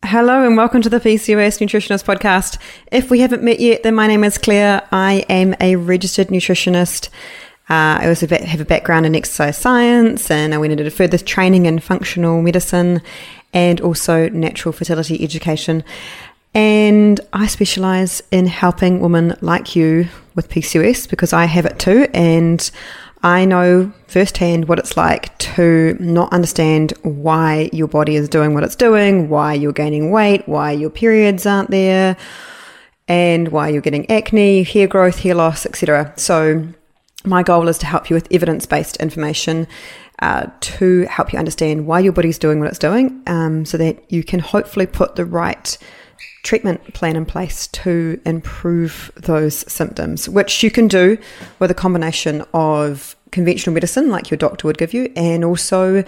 Hello and welcome to the PCOS Nutritionist Podcast. If we haven't met yet, then my name is Claire. I am a registered nutritionist. I also have a background in exercise science, and I went into further training in functional medicine and also natural fertility education. And I specialise in helping women like you with PCOS because I have it too, and I know firsthand what it's like to not understand why your body is doing what it's doing, why you're gaining weight, why your periods aren't there, and why you're getting acne, hair growth, hair loss, etc. So my goal is to help you with evidence-based information to help you understand why your body's doing what it's doing, so that you can hopefully put the right treatment plan in place to improve those symptoms, which you can do with a combination of conventional medicine like your doctor would give you, and also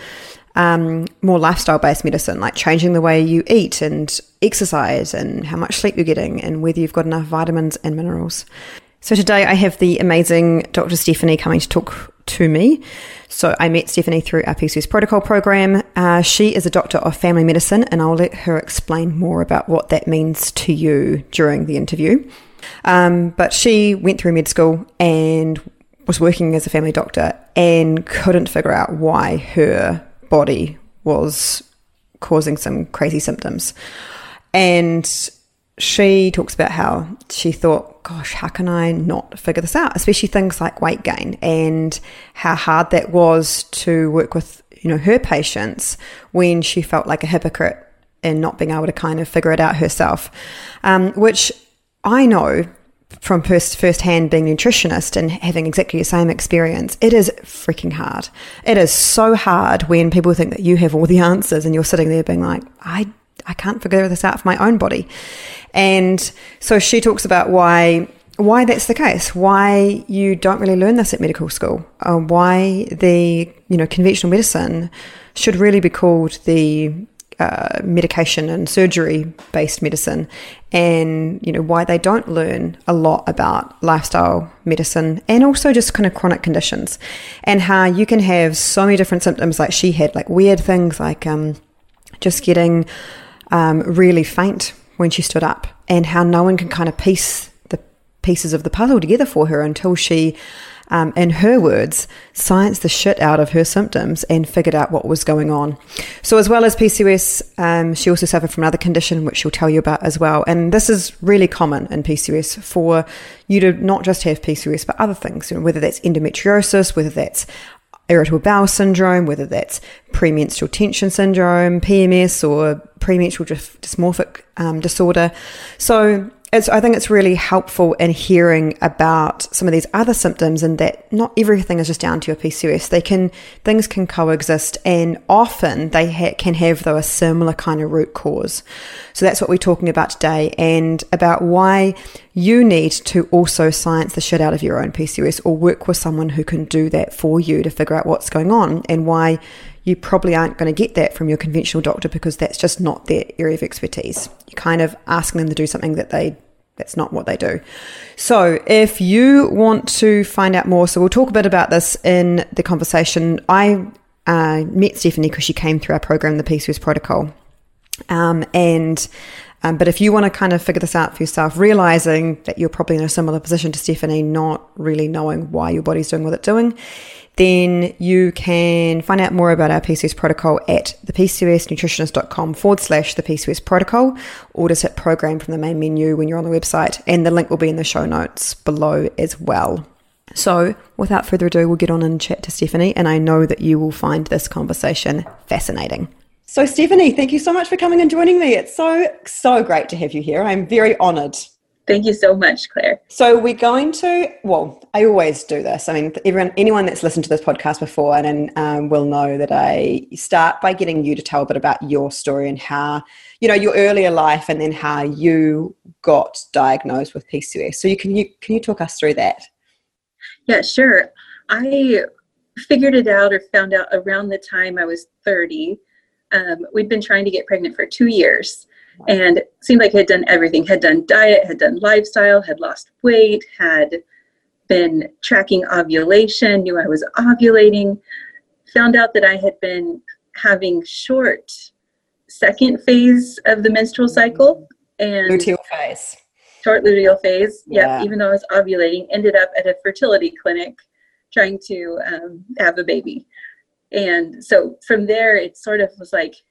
more lifestyle-based medicine like changing the way you eat and exercise and how much sleep you're getting and whether you've got enough vitamins and minerals. So today I have the amazing Dr. Stephanie coming to talk to me. So I met Stephanie through our PCOS protocol program. She is a doctor of family medicine, and I'll let her explain more about what that means to you during the interview. But she went through med school and was working as a family doctor and couldn't figure out why her body was causing some crazy symptoms. And she talks about how she thought, gosh, how can I not figure this out? Especially things like weight gain, and how hard that was to work with, her patients when she felt like a hypocrite in not being able to kind of figure it out herself, which I know from first-hand being a nutritionist and having exactly the same experience. It is freaking hard. It is so hard when people think that you have all the answers and you're sitting there being like, I can't figure this out for my own body. And so she talks about why that's the case, why you don't really learn this at medical school, why the conventional medicine should really be called the medication and surgery-based medicine, and why they don't learn a lot about lifestyle medicine and also just kind of chronic conditions, and how you can have so many different symptoms like she had, like weird things like just getting really faint when she stood up, and how no one can kind of piece the pieces of the puzzle together for her until she, in her words, scienced the shit out of her symptoms and figured out what was going on. So as well as PCOS, she also suffered from another condition, which she'll tell you about as well. And this is really common in PCOS for you to not just have PCOS, but other things, whether that's endometriosis, whether that's irritable bowel syndrome, whether that's premenstrual tension syndrome, PMS, or premenstrual dysmorphic disorder. So I think it's really helpful in hearing about some of these other symptoms, and that not everything is just down to your PCOS. Things can coexist, and often they can have, though, a similar kind of root cause. So that's what we're talking about today, and about why you need to also science the shit out of your own PCOS, or work with someone who can do that for you to figure out what's going on, and why you probably aren't going to get that from your conventional doctor because that's just not their area of expertise. You're kind of asking them to do something that's not what they do. So if you want to find out more, so we'll talk a bit about this in the conversation. I met Stephanie because she came through our program, the PCOS protocol. But if you want to kind of figure this out for yourself, realizing that you're probably in a similar position to Stephanie, not really knowing why your body's doing what it's doing, then you can find out more about our PCOS protocol at thepcosnutritionist.com/the PCOS protocol, or just hit program from the main menu when you're on the website, and the link will be in the show notes below as well. So without further ado, we'll get on and chat to Stephanie, and I know that you will find this conversation fascinating. So Stephanie, thank you so much for coming and joining me. It's so great to have you here. I'm very honoured. Thank you so much, Claire. So we're going to, I always do this. I mean, anyone that's listened to this podcast before and will know that I start by getting you to tell a bit about your story and how, your earlier life, and then how you got diagnosed with PCOS. So can you talk us through that? Yeah, sure. I figured it out, or found out around the time I was 30. We'd been trying to get pregnant for 2 years. And it seemed like I had done everything, had done diet, had done lifestyle, had lost weight, had been tracking ovulation, knew I was ovulating, found out that I had been having short second phase of the menstrual cycle, and luteal phase. Short luteal phase. Yeah. Yep. Even though I was ovulating, ended up at a fertility clinic trying to have a baby. And so from there, it sort of was like,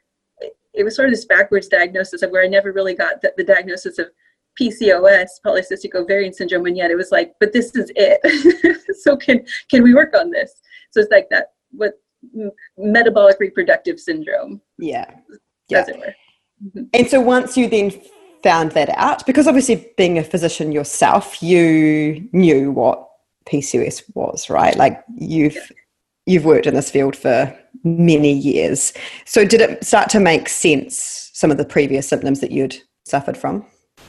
it was sort of this backwards diagnosis of where I never really got the diagnosis of PCOS, polycystic ovarian syndrome, and yet it was like, but this is it. So can we work on this? So it's like that, what metabolic reproductive syndrome. Yeah. As it were. Mm-hmm. And so once you then found that out, because obviously being a physician yourself, you knew what PCOS was, right? Like you've worked in this field for many years. So did it start to make sense, some of the previous symptoms that you'd suffered from?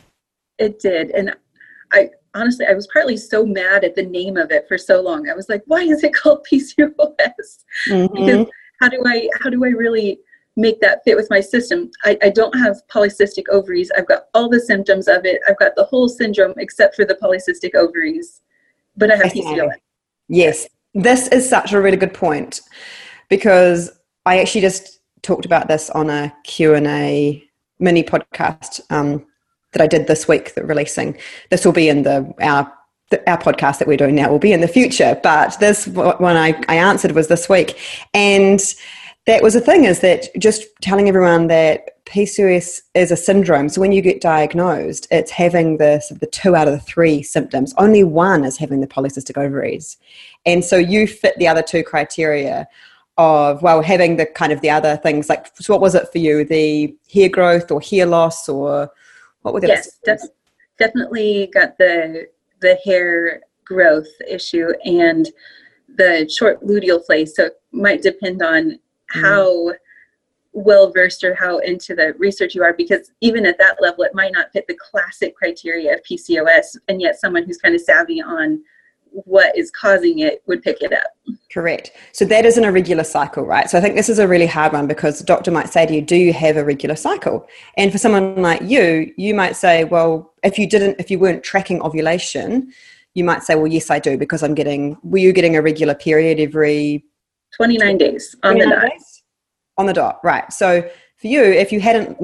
It did. And I honestly, I was partly so mad at the name of it for so long. I was like, why is it called PCOS? Mm-hmm. Because how do I really make that fit with my system? I don't have polycystic ovaries. I've got all the symptoms of it. I've got the whole syndrome except for the polycystic ovaries, but I have PCOS. Yes. This is such a really good point, because I actually just talked about this on a Q&A mini podcast that I did this week, that releasing. This will be in our podcast that we're doing now will be in the future, but this one I answered was this week. And that was the thing, is that just telling everyone that PCOS is a syndrome. So when you get diagnosed, it's having the 2 out of the 3 symptoms. Only one is having the polycystic ovaries. And so you fit the other 2 criteria of, well, having the kind of the other things. Like, so what was it for you? The hair growth or hair loss, or what were the Yes, definitely got the hair growth issue and the short luteal phase. So it might depend on how well versed or how into the research you are, because even at that level, it might not fit the classic criteria of PCOS, and yet someone who's kind of savvy on what is causing it would pick it up. Correct. So that is an irregular cycle, right? So I think this is a really hard one, because the doctor might say to you, do you have a regular cycle? And for someone like you might say, well, if you weren't tracking ovulation, you might say, well, yes, I do, because were you getting a regular period every 29 days on the dot? On the dot, right. So for you, if you hadn't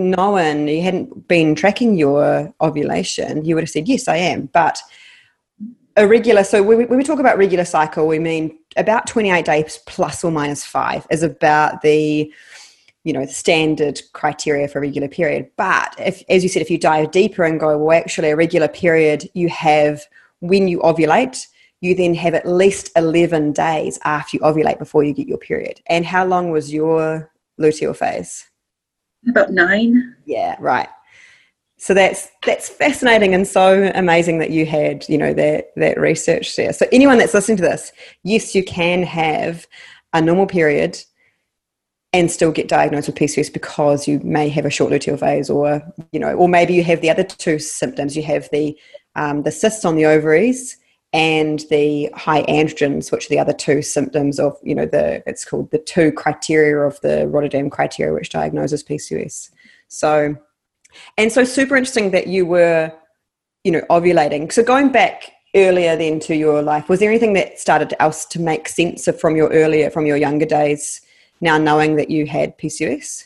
been tracking your ovulation, you would have said, yes, I am. But irregular, so when we talk about regular cycle, we mean about 28 days plus or minus 5 is about the standard criteria for a regular period. But if, as you said, if you dive deeper and go, well, actually a regular period you have when you ovulate, you then have at least 11 days after you ovulate before you get your period. And how long was your luteal phase? About 9. Yeah, right. So that's fascinating and so amazing that you had, that research there. So anyone that's listening to this, yes, you can have a normal period and still get diagnosed with PCOS, because you may have a short luteal phase, or maybe you have the other 2 symptoms. You have the cysts on the ovaries and the high androgens, which are the other 2 symptoms of, it's called the 2 criteria of the Rotterdam criteria, which diagnoses PCOS. So super interesting that you were, ovulating. So going back earlier then to your life, was there anything that started else to make sense from your younger days, now knowing that you had PCOS?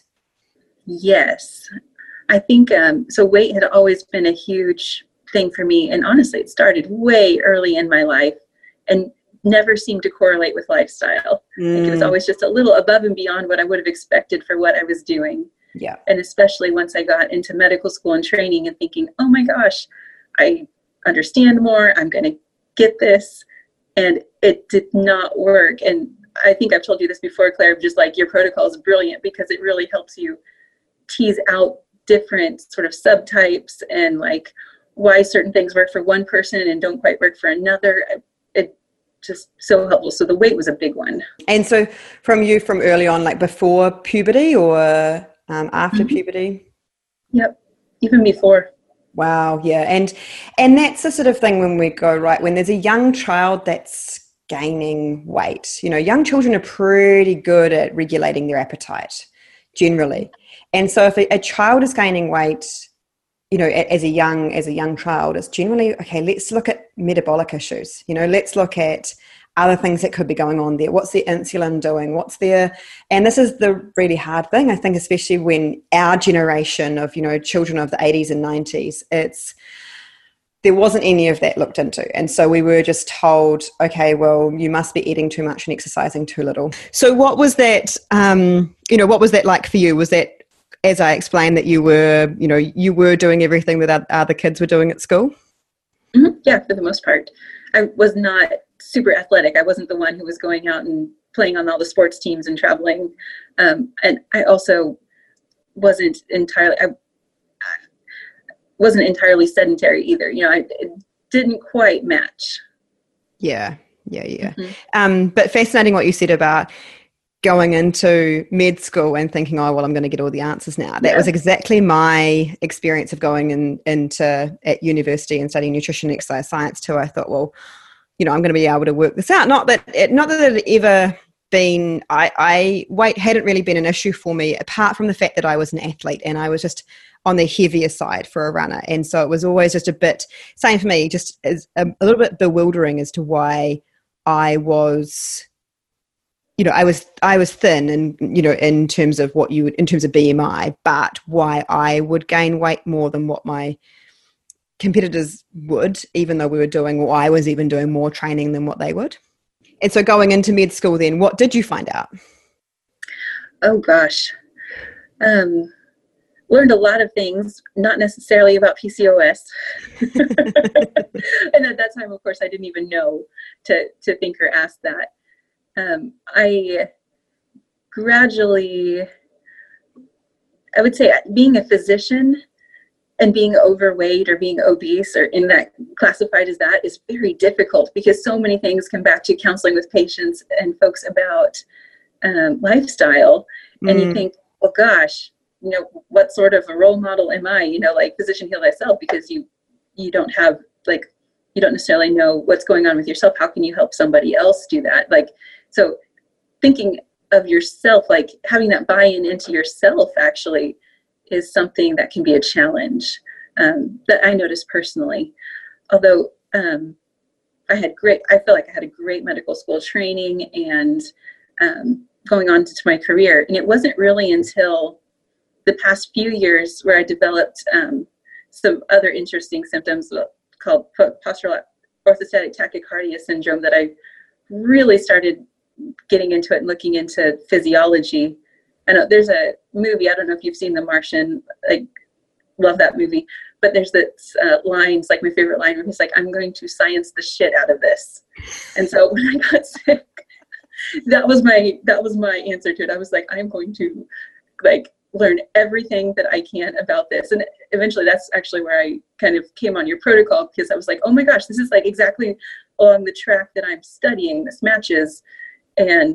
Yes. I think, so weight had always been a huge thing for me. And honestly, it started way early in my life and never seemed to correlate with lifestyle. Like, it was always just a little above and beyond what I would have expected for what I was doing. Yeah. And especially once I got into medical school and training and thinking, oh my gosh, I understand more, I'm going to get this. And it did not work. And I think I've told you this before, Claire, just like your protocol is brilliant, because it really helps you tease out different sort of subtypes and like why certain things work for one person and don't quite work for another. It just so helpful. So the weight was a big one. And so from early on, like before puberty or after puberty? Yep, even before. Wow, yeah. And that's the sort of thing when we go, right, when there's a young child that's gaining weight, young children are pretty good at regulating their appetite generally. And so if a child is gaining weight, as a young child, it's generally, okay, let's look at metabolic issues. Let's look at other things that could be going on there? What's their insulin doing? What's their, and this is the really hard thing, I think, especially when our generation of, children of the 80s and 90s, there wasn't any of that looked into. And so we were just told, okay, well, you must be eating too much and exercising too little. So what was that, what was that like for you? Was that, as I explained, that you were doing everything that other kids were doing at school? Mm-hmm. Yeah, for the most part. I was not super athletic. I wasn't the one who was going out and playing on all the sports teams and traveling. And I also wasn't entirely sedentary either. It didn't quite match. Yeah. Mm-hmm. But fascinating what you said about going into med school and thinking, oh, well, I'm going to get all the answers now. That was exactly my experience of going at university and studying nutrition and exercise science too. I thought, well, I'm going to be able to work this out. Not that it had ever been, weight hadn't really been an issue for me, apart from the fact that I was an athlete and I was just on the heavier side for a runner. And so it was always just a bit, same for me, just as a little bit bewildering as to why I was, I was thin and, in terms of in terms of BMI, but why I would gain weight more than what my competitors would, even though I was even doing more training than what they would. And so going into med school then, what did you find out? Oh gosh. Learned a lot of things, not necessarily about PCOS. And at that time, of course, I didn't even know to think or ask that. I gradually, I would say being a physician and being overweight or being obese or in that classified as that is very difficult, because so many things come back to counseling with patients and folks about lifestyle. And you think, well, gosh, what sort of a role model am I? Like physician heal thyself, because you don't have you don't necessarily know what's going on with yourself. How can you help somebody else do that? So thinking of yourself, having that buy-in into yourself actually is something that can be a challenge that I noticed personally. Although I feel like I had a great medical school training and going on to my career. And it wasn't really until the past few years where I developed some other interesting symptoms called postural orthostatic tachycardia syndrome that I really started getting into it and looking into physiology. I know there's a movie, I don't know if you've seen The Martian, I love that movie, but there's this lines, my favorite line where he's like, I'm going to science the shit out of this. And so when I got sick, that was my answer to it. I was like, I'm going to learn everything that I can about this. And eventually that's actually where I kind of came on your protocol, because I was like, oh my gosh, this is exactly along the track that I'm studying. This matches. And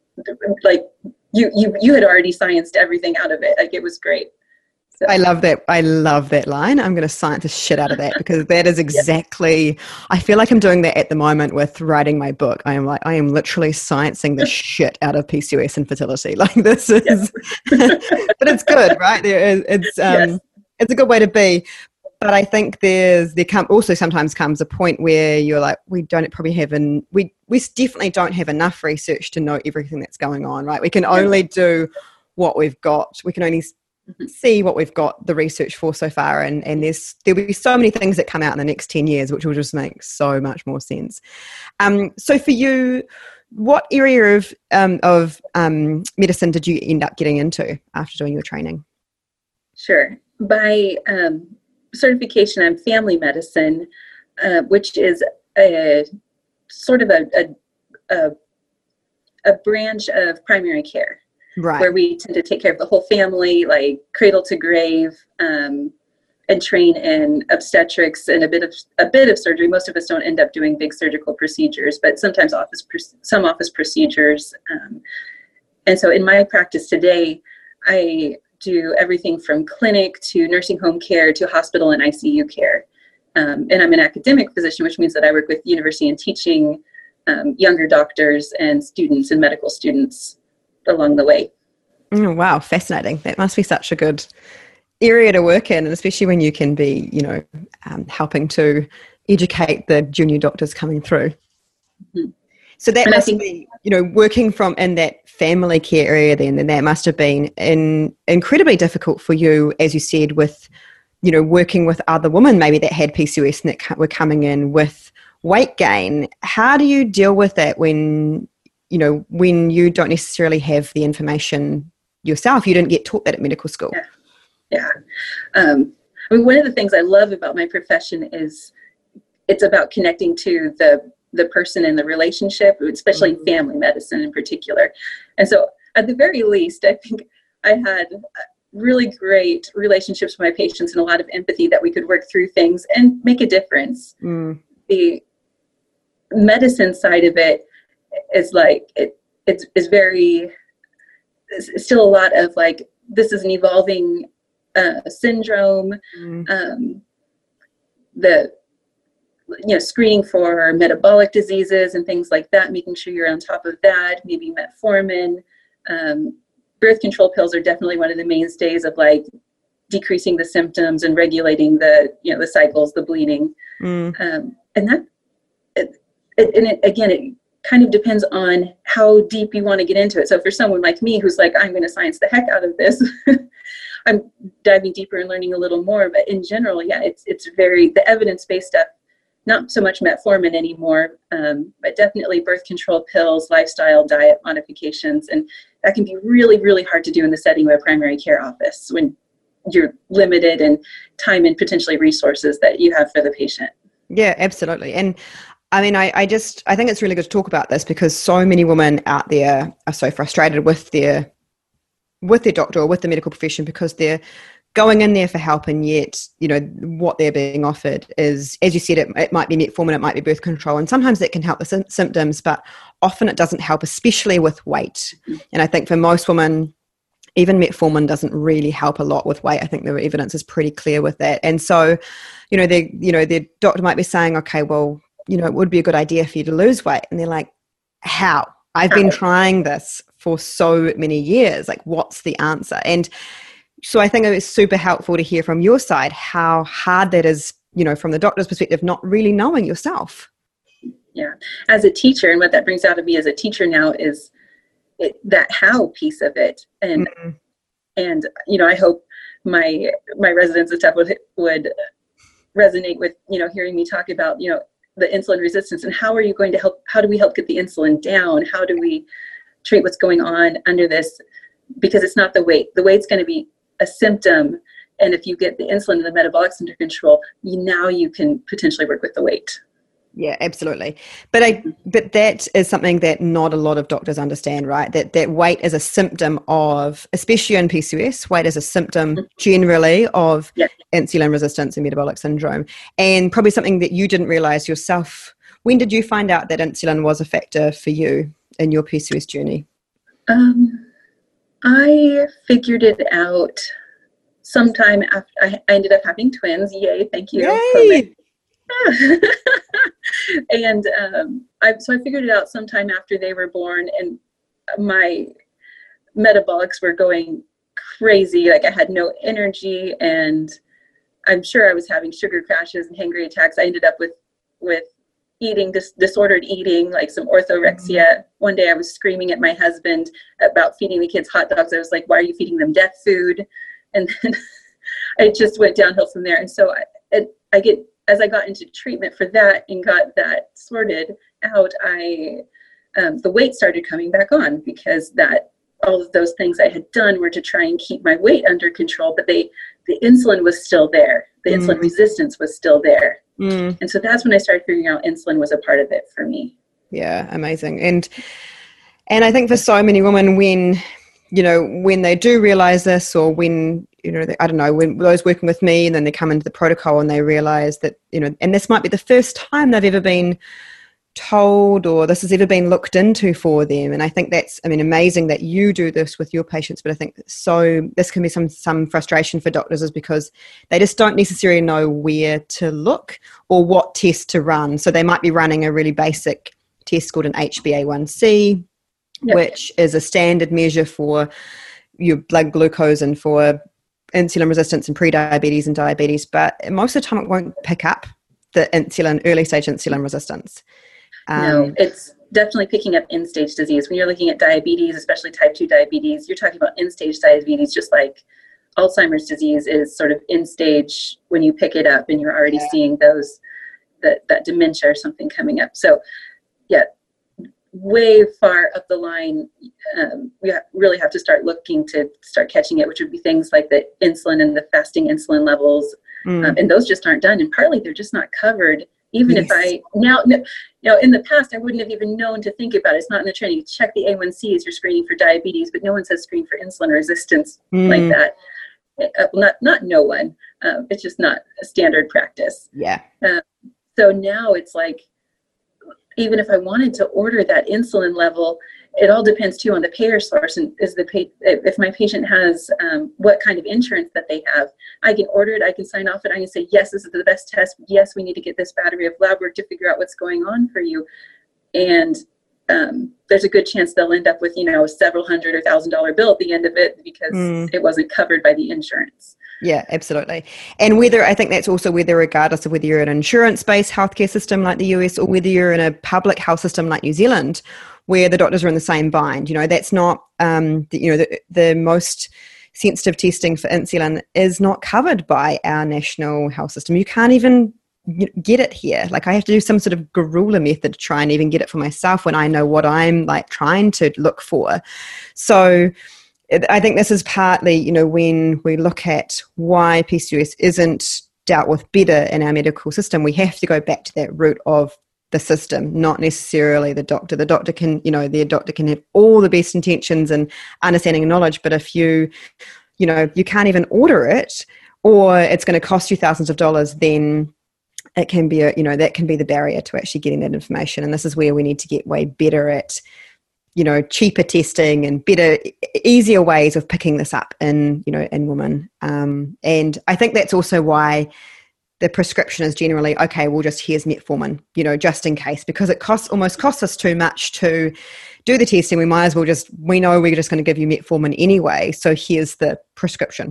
you had already scienced everything out of it. It was great. So. I love that line. I'm going to science the shit out of that, because that is exactly, I feel like I'm doing that at the moment with writing my book. I am literally sciencing the shit out of PCOS and fertility. This is, but it's good, right? It's a good way to be. But I think also sometimes comes a point where you're like, we definitely don't have enough research to know everything that's going on, right? We can only do what we've got. We can only see what we've got the research for so far, and there'll be so many things that come out in the next 10 years which will just make so much more sense. So for you, what area of medicine did you end up getting into after doing your training? Sure. By certification, I'm family medicine, which is a sort of a branch of primary care. Right. Where we tend to take care of the whole family, cradle to grave, and train in obstetrics and a bit of surgery. Most of us don't end up doing big surgical procedures, but sometimes some office procedures. And so in my practice today, I do everything from clinic to nursing home care to hospital and ICU care. And I'm an academic physician, which means that I work with university and teaching younger doctors and students and medical students along the way. Oh, wow, fascinating. That must be such a good area to work in, and especially when you can be, helping to educate the junior doctors coming through. Mm-hmm. So that must be, working from in that family care area then that must have been incredibly difficult for you, as you said, with, working with other women maybe that had PCOS and that were coming in with weight gain. How do you deal with that when you don't necessarily have the information yourself? You didn't get taught that at medical school. Yeah. One of the things I love about my profession is it's about connecting to the person and the relationship, especially family medicine in particular. And so at the very least, I think I had really great relationships with my patients and a lot of empathy that we could work through things and make a difference. The medicine side of it is like, it's still a lot of like, this is an evolving syndrome, screening for metabolic diseases and things like that, making sure you're on top of that, maybe metformin. Birth control pills are definitely one of the mainstays of like decreasing the symptoms and regulating the cycles, the bleeding. And it kind of depends on how deep you want to get into it. So for someone like me who's like, I'm going to science the heck out of this, I'm diving deeper and learning a little more. But in general, it's very, the evidence-based stuff, not so much metformin anymore, but definitely birth control pills, lifestyle, diet modifications. And that can be really, really hard to do in the setting of a primary care office when you're limited in time and potentially resources that you have for the patient. Yeah, absolutely. And I mean, I think it's really good to talk about this because so many women out there are so frustrated with their doctor or with the medical profession because they're going in there for help, and yet, what they're being offered is, as you said, it might be metformin, it might be birth control, and sometimes that can help the symptoms, but often it doesn't help, especially with weight. And I think for most women, even metformin doesn't really help a lot with weight. I think the evidence is pretty clear with that. And so, their doctor might be saying, okay, well, it would be a good idea for you to lose weight. And they're like, how? I've been trying this for so many years. Like, what's the answer? And so I think it was super helpful to hear from your side how hard that is, from the doctor's perspective, not really knowing yourself. Yeah. As a teacher, and what that brings out of me as a teacher now is that how piece of it. And, I hope my residents and stuff would resonate with, hearing me talk about, the insulin resistance and how do we help get the insulin down? How do we treat what's going on under this? Because it's not the weight. The weight's going to be a symptom. And if you get the insulin and the metabolics under control, now you can potentially work with the weight. Yeah, absolutely. But that is something that not a lot of doctors understand, right? That weight is a symptom of, especially in PCOS, weight is a symptom generally of insulin resistance and metabolic syndrome. And probably something that you didn't realize yourself. When did you find out that insulin was a factor for you in your PCOS journey? I figured it out sometime after I ended up having twins. Yay, thank you. Yay. And I figured it out sometime after they were born, and my metabolics were going crazy. Like I had no energy, and I'm sure I was having sugar crashes and hangry attacks. I ended up with eating disordered eating, like some orthorexia. One day I was screaming at my husband about feeding the kids hot dogs. I was like, why are you feeding them death food? And then I just went downhill from there. And so as I got into treatment for that and got that sorted out, the weight started coming back on, because all of those things I had done were to try and keep my weight under control, but the insulin was still there. The insulin resistance was still there. And so that's when I started figuring out insulin was a part of it for me. Yeah, amazing. And I think for so many women, when they do realize this, or when, when those working with me and then they come into the protocol and they realize that, and this might be the first time they've ever been told or this has ever been looked into for them. And I think that's, amazing that you do this with your patients, but I think this can be some frustration for doctors, is because they just don't necessarily know where to look or what test to run. So they might be running a really basic test called an HbA1c, which is a standard measure for your blood glucose and for insulin resistance and pre-diabetes and diabetes, but most of the time it won't pick up the early stage insulin resistance. No, definitely picking up end-stage disease. When you're looking at diabetes, especially type 2 diabetes, you're talking about end-stage diabetes, just like Alzheimer's disease is sort of end-stage when you pick it up and you're already seeing that dementia or something coming up. So yeah, way far up the line, we really have to start looking to start catching it, which would be things like the insulin and the fasting insulin levels. And those just aren't done. And partly they're just not covered. Even if now, in the past, I wouldn't have even known to think about it. It's not in the training. You check the A1C as you're screening for diabetes, but no one says screen for insulin resistance like that. Not no one. It's just not a standard practice. Yeah. So now it's like, even if I wanted to order that insulin level, it all depends too on the payer source, and if my patient has what kind of insurance that they have. I can order it, I can sign off it, I can say, yes, this is the best test, yes, we need to get this battery of lab work to figure out what's going on for you. And there's a good chance they'll end up with, a several $100 or $1,000 bill at the end of it because it wasn't covered by the insurance. Yeah, absolutely. And I think that's also regardless of whether you're in an insurance-based healthcare system like the US or whether you're in a public health system like New Zealand, where the doctors are in the same bind. That's not, the most sensitive testing for insulin is not covered by our national health system. You can't even get it here. Like I have to do some sort of guerrilla method to try and even get it for myself when I know what I'm like trying to look for. So I think this is partly, when we look at why PCOS isn't dealt with better in our medical system, we have to go back to that root of the system, not necessarily the doctor. The doctor can, their doctor can have all the best intentions and understanding and knowledge, but if you can't even order it, or it's going to cost you thousands of dollars, then it can be that can be the barrier to actually getting that information. And this is where we need to get way better at cheaper testing and better, easier ways of picking this up in women. And I think that's also why the prescription is generally, okay, well, just here's metformin, just in case, because it almost costs us too much to do the testing. We might as well we know we're just going to give you metformin anyway. So here's the prescription.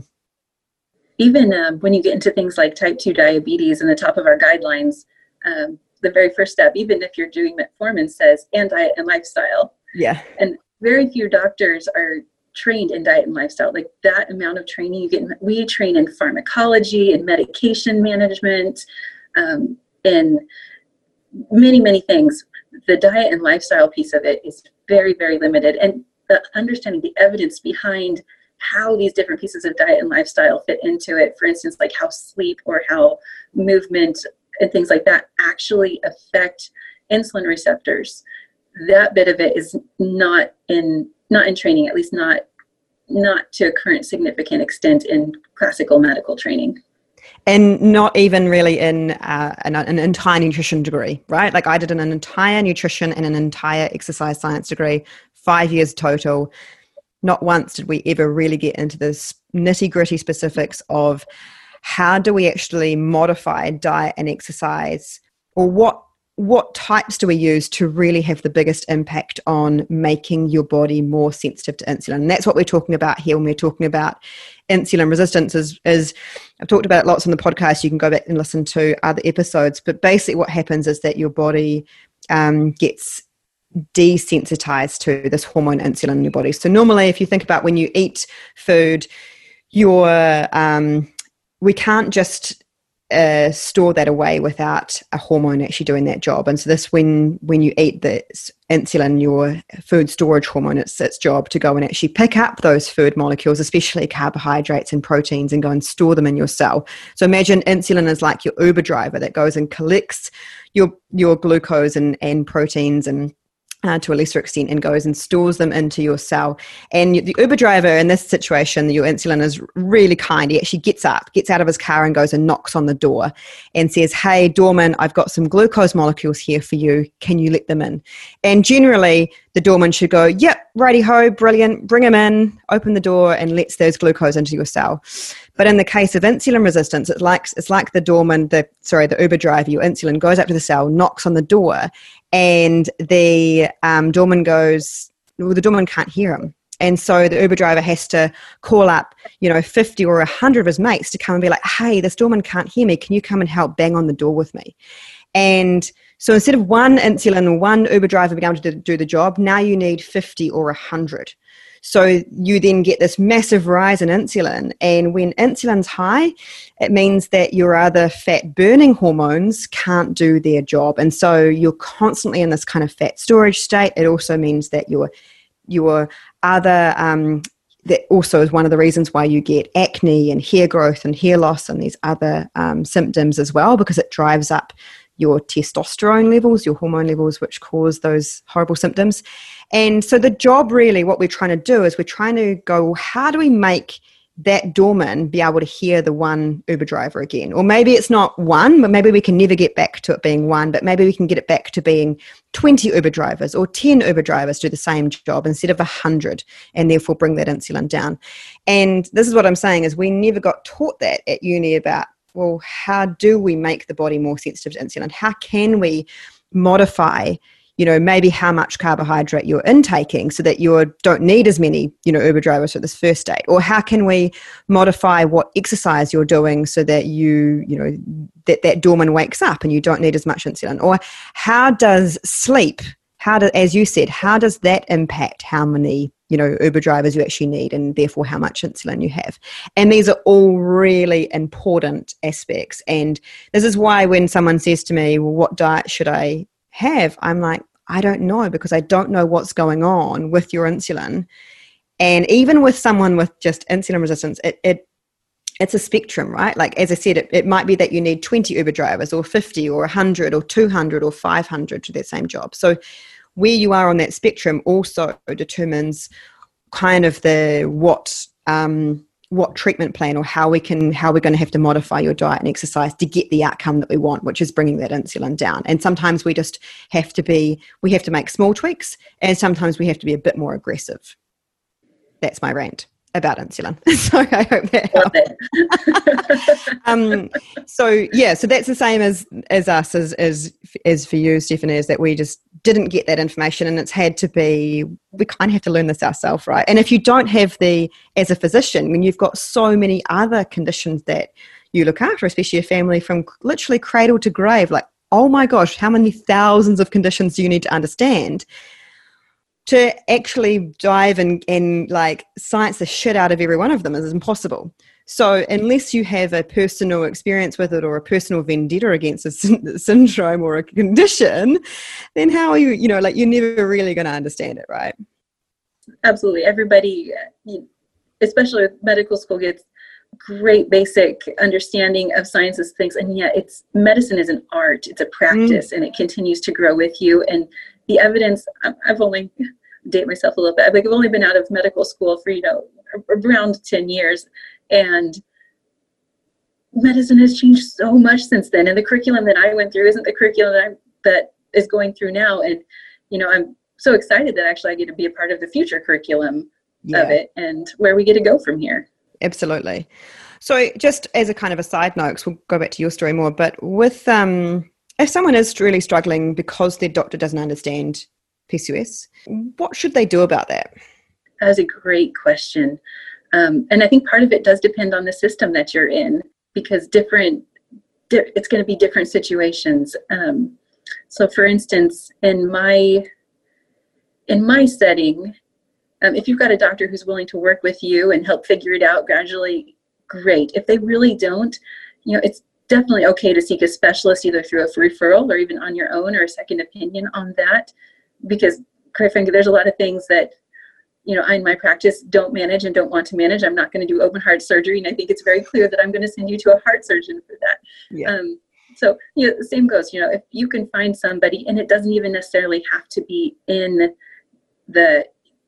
Even when you get into things like type 2 diabetes and the top of our guidelines, the very first step, even if you're doing metformin, says and diet and lifestyle. Yeah. And very few doctors are trained in diet and lifestyle. Like that amount of training you get, we train in pharmacology and medication management, and many, many things. The diet and lifestyle piece of it is very, very limited. And understanding the evidence behind how these different pieces of diet and lifestyle fit into it, for instance, like how sleep or how movement and things like that actually affect insulin receptors. That bit of it is not in training, at least not to a current significant extent in classical medical training. And not even really in an entire nutrition degree, right? Like I did an entire nutrition and an entire exercise science degree, 5 years total. Not once did we ever really get into the nitty-gritty specifics of how do we actually modify diet and exercise, or what types do we use to really have the biggest impact on making your body more sensitive to insulin. And that's what we're talking about here when we're talking about insulin resistance is I've talked about it lots on the podcast. You can go back and listen to other episodes, but basically what happens is that your body gets desensitized to this hormone insulin in your body. So normally if you think about when you eat food, we can't just store that away without a hormone actually doing that job. And so this, when you eat the insulin, your food storage hormone, it's its job to go and actually pick up those food molecules, especially carbohydrates and proteins, and go and store them in your cell. So imagine insulin is like your Uber driver that goes and collects your glucose and proteins and to a lesser extent, and goes and stores them into your cell. And the Uber driver in this situation, your insulin is really kind. He actually gets out of his car and goes and knocks on the door and says, "Hey, doorman, I've got some glucose molecules here for you. Can you let them in?" And generally, the doorman should go, "Yep, righty-ho, brilliant, bring him in," open the door and lets those glucose into your cell. But in the case of insulin resistance, it's like the doorman, the Uber driver, your insulin goes up to the cell, knocks on the door, and the doorman goes, well, the doorman can't hear him. And so the Uber driver has to call up, 50 or 100 of his mates to come and be like, "Hey, this doorman can't hear me. Can you come and help bang on the door with me?" And So instead of one insulin, one Uber driver being able to do the job, now you need 50 or 100. So you then get this massive rise in insulin. And when insulin's high, it means that your other fat burning hormones can't do their job. And so you're constantly in this kind of fat storage state. It also means that your other, that also is one of the reasons why you get acne and hair growth and hair loss and these other symptoms as well, because it drives up your testosterone levels, your hormone levels, which cause those horrible symptoms. And so the job really, what we're trying to do is we're trying to go, how do we make that doorman be able to hear the one Uber driver again? Or maybe it's not one, but maybe we can never get back to it being one, but maybe we can get it back to being 20 Uber drivers or 10 Uber drivers do the same job instead of 100, and therefore bring that insulin down. And this is what I'm saying is we never got taught that at uni about, well, how do we make the body more sensitive to insulin? How can we modify, maybe how much carbohydrate you're intaking so that you don't need as many, Uber drivers for this first date? Or how can we modify what exercise you're doing so that that doorman wakes up and you don't need as much insulin? Or how does sleep, as you said, how does that impact how many Uber drivers you actually need, and therefore how much insulin you have? And these are all really important aspects. And this is why when someone says to me, well, what diet should I have? I'm like, I don't know, because I don't know what's going on with your insulin. And even with someone with just insulin resistance, it's a spectrum, right? Like, as I said, it might be that you need 20 Uber drivers or 50 or 100 or 200 or 500 to that same job. So where you are on that spectrum also determines kind of what treatment plan or how we're going to have to modify your diet and exercise to get the outcome that we want, which is bringing that insulin down. And sometimes we just have to make small tweaks, and sometimes we have to be a bit more aggressive. That's my rant about insulin. So I hope that helps. So that's the same as us as for you, Stephanie, is that we just didn't get that information, and it's had to be, we kind of have to learn this ourselves, right? And if you don't have as a physician, when you've got so many other conditions that you look after, especially a family from literally cradle to grave, like, oh my gosh, how many thousands of conditions do you need to understand to actually dive and like science the shit out of every one of them is impossible. So unless you have a personal experience with it or a personal vendetta against a syndrome or a condition, then how are you're never really going to understand it, right? Absolutely. Everybody, especially with medical school, gets great basic understanding of sciences things. And yet medicine is an art, it's a practice, and it continues to grow with you. And the evidence, I've only date myself a little bit. I've only been out of medical school for, around 10 years, and medicine has changed so much since then. And the curriculum that I went through isn't the curriculum that is going through now. And, I'm so excited that actually I get to be a part of the future curriculum of it and where we get to go from here. Absolutely. So just as a kind of a side note, 'cause we'll go back to your story more, but with, if someone is really struggling because their doctor doesn't understand PCOS, what should they do about that? That is a great question. And I think part of it does depend on the system that you're in, because it's going to be different situations. So for instance, in my setting, if you've got a doctor who's willing to work with you and help figure it out gradually, great. If they really don't, it's definitely okay to seek a specialist either through a referral or even on your own or a second opinion on that. Because quite frankly, there's a lot of things that, I in my practice don't manage and don't want to manage. I'm not going to do open heart surgery. And I think it's very clear that I'm going to send you to a heart surgeon for that. Yeah. So, the same goes, if you can find somebody, and it doesn't even necessarily have to be in the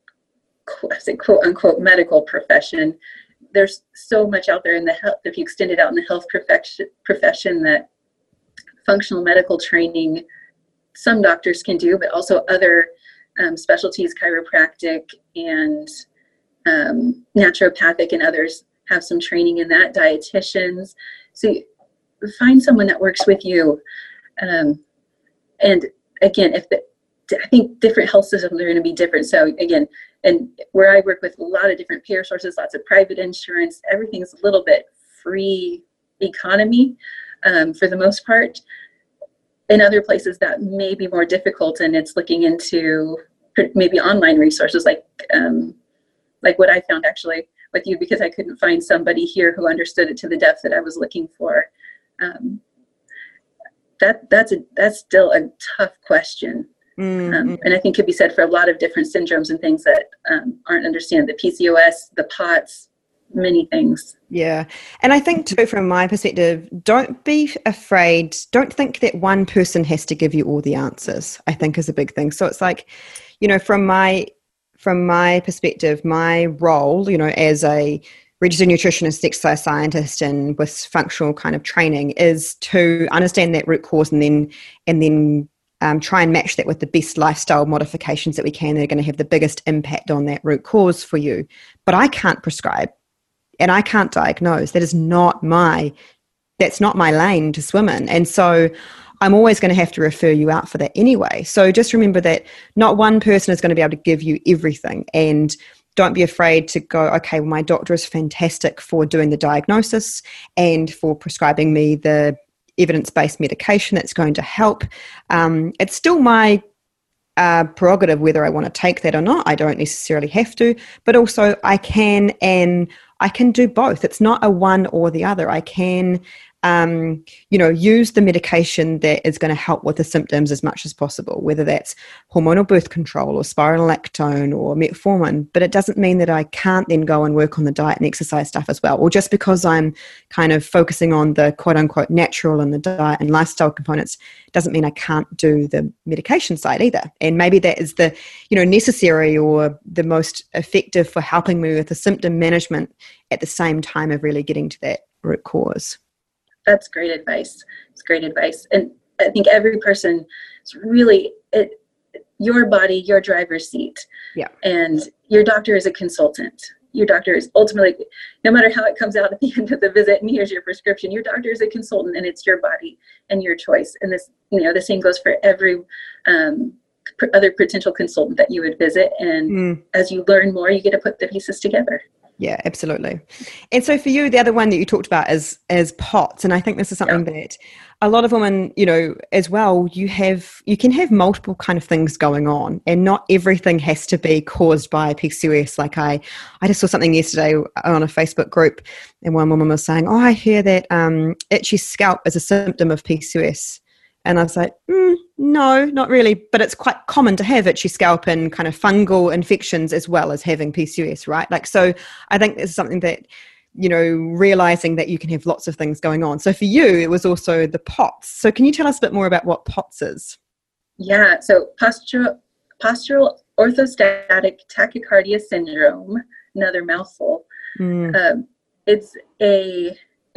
quote unquote medical profession. There's so much out there in the health, if you extend it out in the health profession, that functional medical training some doctors can do, but also other specialties, chiropractic and naturopathic and others have some training in that, dietitians. So find someone that works with you. And again, I think different health systems are going to be different. So again, and where I work with a lot of different payer sources, lots of private insurance, everything's a little bit free economy for the most part. in other places that may be more difficult, and it's looking into maybe online resources like what I found actually with you, because I couldn't find somebody here who understood it to the depth that I was looking for. That's still a tough question. And I think could be said for a lot of different syndromes and things that aren't understood, the PCOS, the POTS, many things. Yeah. And I think too, from my perspective, don't be afraid. Don't think that one person has to give you all the answers, I think is a big thing. So it's like, from my perspective, my role, as a registered nutritionist, exercise scientist, and with functional kind of training is to understand that root cause and then try and match that with the best lifestyle modifications that we can that are going to have the biggest impact on that root cause for you. But I can't prescribe and I can't diagnose. That's not my lane to swim in. And so I'm always going to have to refer you out for that anyway. So just remember that not one person is going to be able to give you everything. And don't be afraid to go, okay, well, my doctor is fantastic for doing the diagnosis and for prescribing me the evidence-based medication that's going to help. It's still my prerogative whether I want to take that or not. I don't necessarily have to, but also I can do both. It's not a one or the other. I can use the medication that is going to help with the symptoms as much as possible, whether that's hormonal birth control or spironolactone or metformin, but it doesn't mean that I can't then go and work on the diet and exercise stuff as well. Or just because I'm kind of focusing on the quote unquote natural and the diet and lifestyle components doesn't mean I can't do the medication side either. And maybe that is the, necessary or the most effective for helping me with the symptom management at the same time of really getting to that root cause. That's great advice. It's great advice. And I think every person is really your body, your driver's seat. Yeah. And your doctor is a consultant. Your doctor is ultimately, no matter how it comes out at the end of the visit and here's your prescription, your doctor is a consultant and it's your body and your choice. And this, the same goes for every other potential consultant that you would visit. And as you learn more, you get to put the pieces together. Yeah, absolutely. And so for you, the other one that you talked about is POTS. And I think this is something that a lot of women, as well, you can have multiple kind of things going on and not everything has to be caused by PCOS. Like I just saw something yesterday on a Facebook group and one woman was saying, I hear that itchy scalp is a symptom of PCOS. And I was like, no, not really. But it's quite common to have itchy scalp and kind of fungal infections as well as having PCOS, right? Like, so I think this is something that, realizing that you can have lots of things going on. So for you, it was also the POTS. So can you tell us a bit more about what POTS is? Yeah. So postural orthostatic tachycardia syndrome, another mouthful. It's a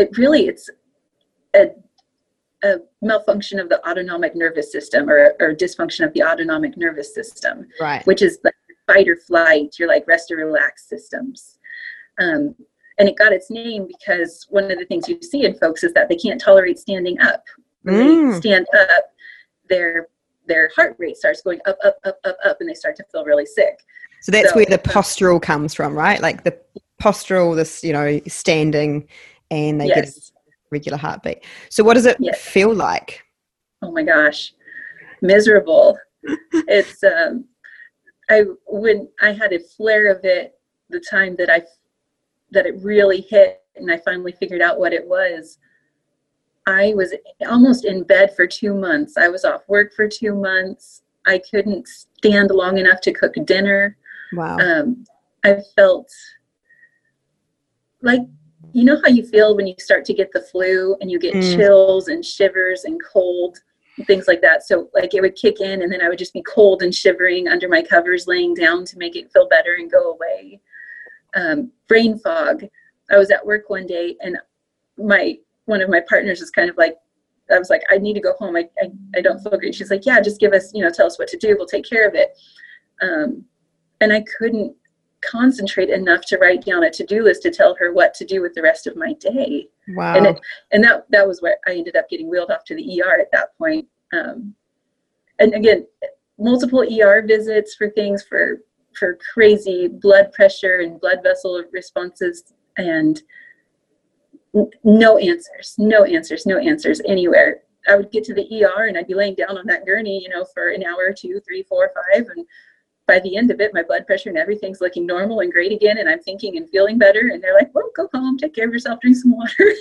malfunction of the autonomic nervous system or dysfunction of the autonomic nervous system, right? Which is like fight or flight, your like rest or relax systems. And it got its name because one of the things you see in folks is that they can't tolerate standing up. When they stand up, their heart rate starts going up, and they start to feel really sick. So that's where the postural comes from, right? Like the postural, this, standing, and they get a regular heartbeat. So what does it feel like? Oh my gosh, miserable. It's when I had a flare of it, the time that it really hit and I finally figured out what it was, I was almost in bed for 2 months. I was off work for 2 months. I couldn't stand long enough to cook dinner. Wow. I felt like, how you feel when you start to get the flu and you get chills and shivers and cold and things like that. So like it would kick in and then I would just be cold and shivering under my covers, laying down to make it feel better and go away. Brain fog. I was at work one day and one of my partners was kind of like, I was like, I need to go home. I don't feel great. She's like, yeah, just give us, tell us what to do. We'll take care of it. And I couldn't concentrate enough to write down a to-do list to tell her what to do with the rest of my day. Wow. And that was where I ended up getting wheeled off to the ER at that point. And again, multiple ER visits for things for crazy blood pressure and blood vessel responses, and no answers anywhere. I would get to the ER and I'd be laying down on that gurney, for an hour, 2, 3, 4, 5. And by the end of it, my blood pressure and everything's looking normal and great again. And I'm thinking and feeling better. And they're like, well, go home, take care of yourself, drink some water.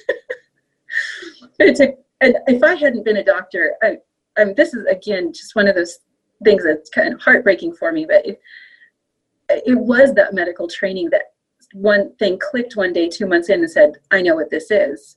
And if I hadn't been a doctor, this is, again, just one of those things that's kind of heartbreaking for me. But it was that medical training that one thing clicked one day, 2 months in, and said, I know what this is.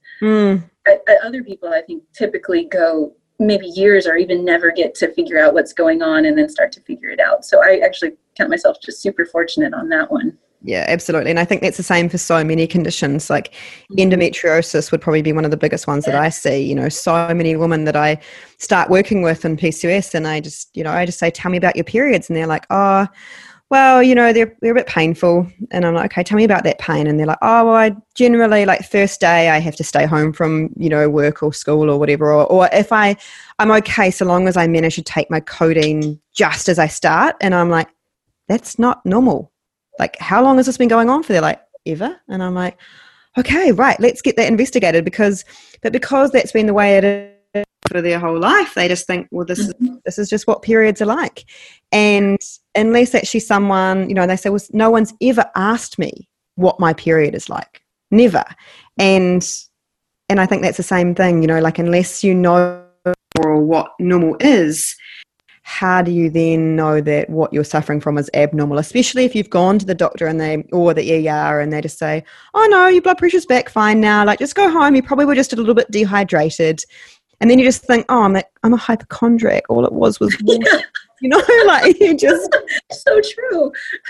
Other people, I think, typically go maybe years or even never get to figure out what's going on and then start to figure it out. So I actually count myself just super fortunate on that one. Yeah, absolutely. And I think that's the same for so many conditions. Like endometriosis would probably be one of the biggest ones that I see. So many women that I start working with in PCOS, and I just say, tell me about your periods. And they're like, oh, well, they're a bit painful. And I'm like, okay, tell me about that pain. And they're like, oh, well, I generally, like, first day I have to stay home from, work or school or whatever. Or if I'm okay so long as I manage to take my codeine just as I start. And I'm like, that's not normal. Like, how long has this been going on for? They're like, ever? And I'm like, okay, right, let's get that investigated because that's been the way it is for their whole life. They just think, well, this is just what periods are like. And unless actually someone, they say, well, no one's ever asked me what my period is like. Never. And I think that's the same thing, like, unless you know what normal is, how do you then know that what you're suffering from is abnormal, especially if you've gone to the doctor or the ER and they just say, oh no, your blood pressure's back fine now, like, just go home, you probably were just a little bit dehydrated. And then you just think, oh, I'm a hypochondriac, all it was water. Like, you just so true.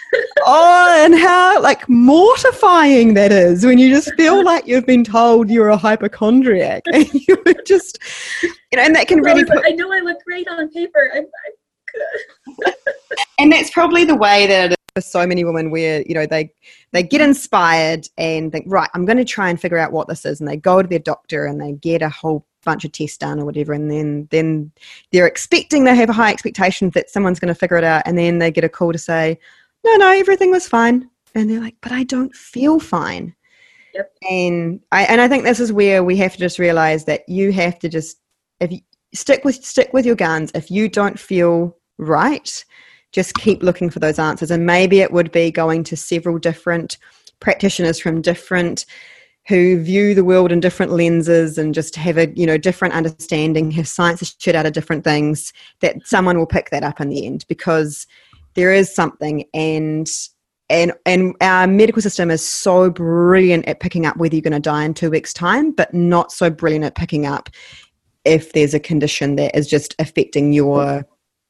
Oh, and how, like, mortifying that is when you just feel like you've been told you're a hypochondriac, and you just, and that can really I know I look great on paper. I'm good. And that's probably the way that it is for so many women, where they get inspired and think, right, I'm going to try and figure out what this is, and they go to their doctor and they get a whole bunch of tests done or whatever, and then they have a high expectation that someone's going to figure it out, and then they get a call to say, no, everything was fine, and they're like, but I don't feel fine. Yep. And I think this is where we have to just realize that you have to just, if you stick with your guns. If you don't feel right, just keep looking for those answers. And maybe it would be going to several different practitioners from different, who view the world in different lenses and just have a different understanding, have science shit out of different things, that someone will pick that up in the end, because there is something. And our medical system is so brilliant at picking up whether you're going to die in 2 weeks' time, but not so brilliant at picking up if there's a condition that is just affecting your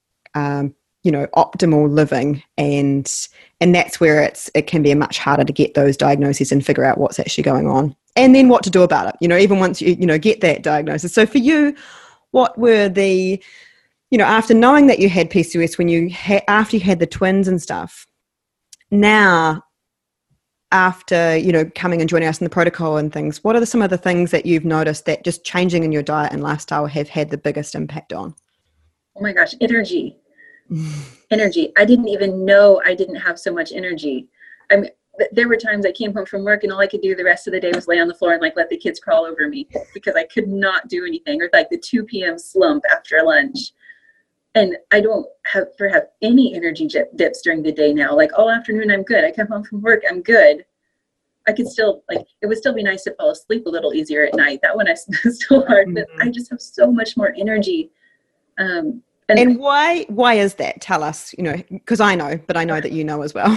optimal living, and that's where it can be much harder to get those diagnoses and figure out what's actually going on, and then what to do about it, even once you get that diagnosis. So for you, what were the, after knowing that you had PCOS, after you had the twins and stuff, now after coming and joining us in the protocol and things, what are some of the things that you've noticed that just changing in your diet and lifestyle have had the biggest impact on? Oh my gosh, energy. I didn't even know I didn't have so much energy. I mean, there were times I came home from work and all I could do the rest of the day was lay on the floor and let the kids crawl over me, because I could not do anything, or the 2 p.m. slump after lunch. And I don't have any energy dips during the day now. All afternoon I'm good. I come home from work, I'm good. I could still, it would still be nice to fall asleep a little easier at night. That one is still hard, but I just have so much more energy. And why is that? Tell us, because I know, but I know that you know as well.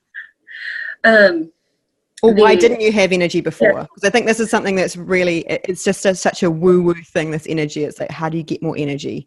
Or why didn't you have energy before? Because I think this is something that's really, it's just such a woo-woo thing, this energy. It's like, how do you get more energy?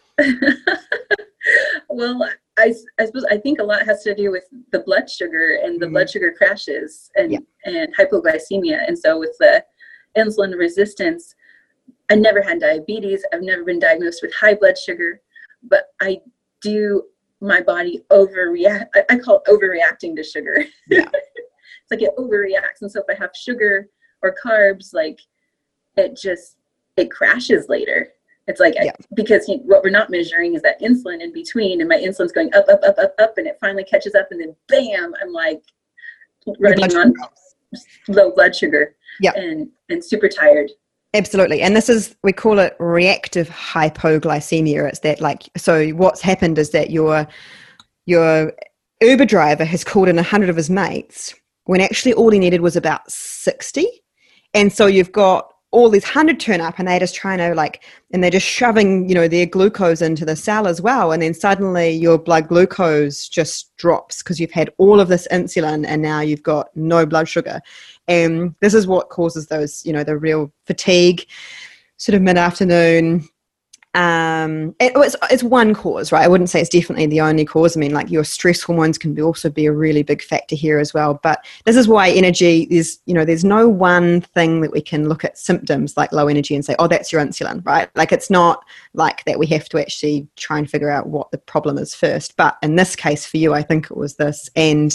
Well, I suppose I think a lot has to do with the blood sugar and the blood sugar crashes and hypoglycemia. And so with the insulin resistance, I never had diabetes. I've never been diagnosed with high blood sugar, but my body overreact. I call it overreacting to sugar. Yeah. It's like it overreacts. And so if I have sugar or carbs, it crashes later. It's because what we're not measuring is that insulin in between, and my insulin's going up, up, up, up, up, and it finally catches up, and then bam, I'm running on low blood sugar and super tired. Absolutely. And this is, we call it reactive hypoglycemia. It's that like, so what's happened is that your Uber driver has called in 100 of his mates when actually all he needed was about 60. And so you've got all these 100 turn up and they're just trying to like, and they're just shoving, their glucose into the cell as well. And then suddenly your blood glucose just drops because you've had all of this insulin and now you've got no blood sugar. And this is what causes those, the real fatigue, sort of mid-afternoon. It's one cause, right? I wouldn't say it's definitely the only cause. I mean, like your stress hormones can also be a really big factor here as well. But this is why energy is, there's no one thing that we can look at symptoms like low energy and say, oh, that's your insulin, right? Like it's not like that. We have to actually try and figure out what the problem is first. But in this case for you, I think it was this. And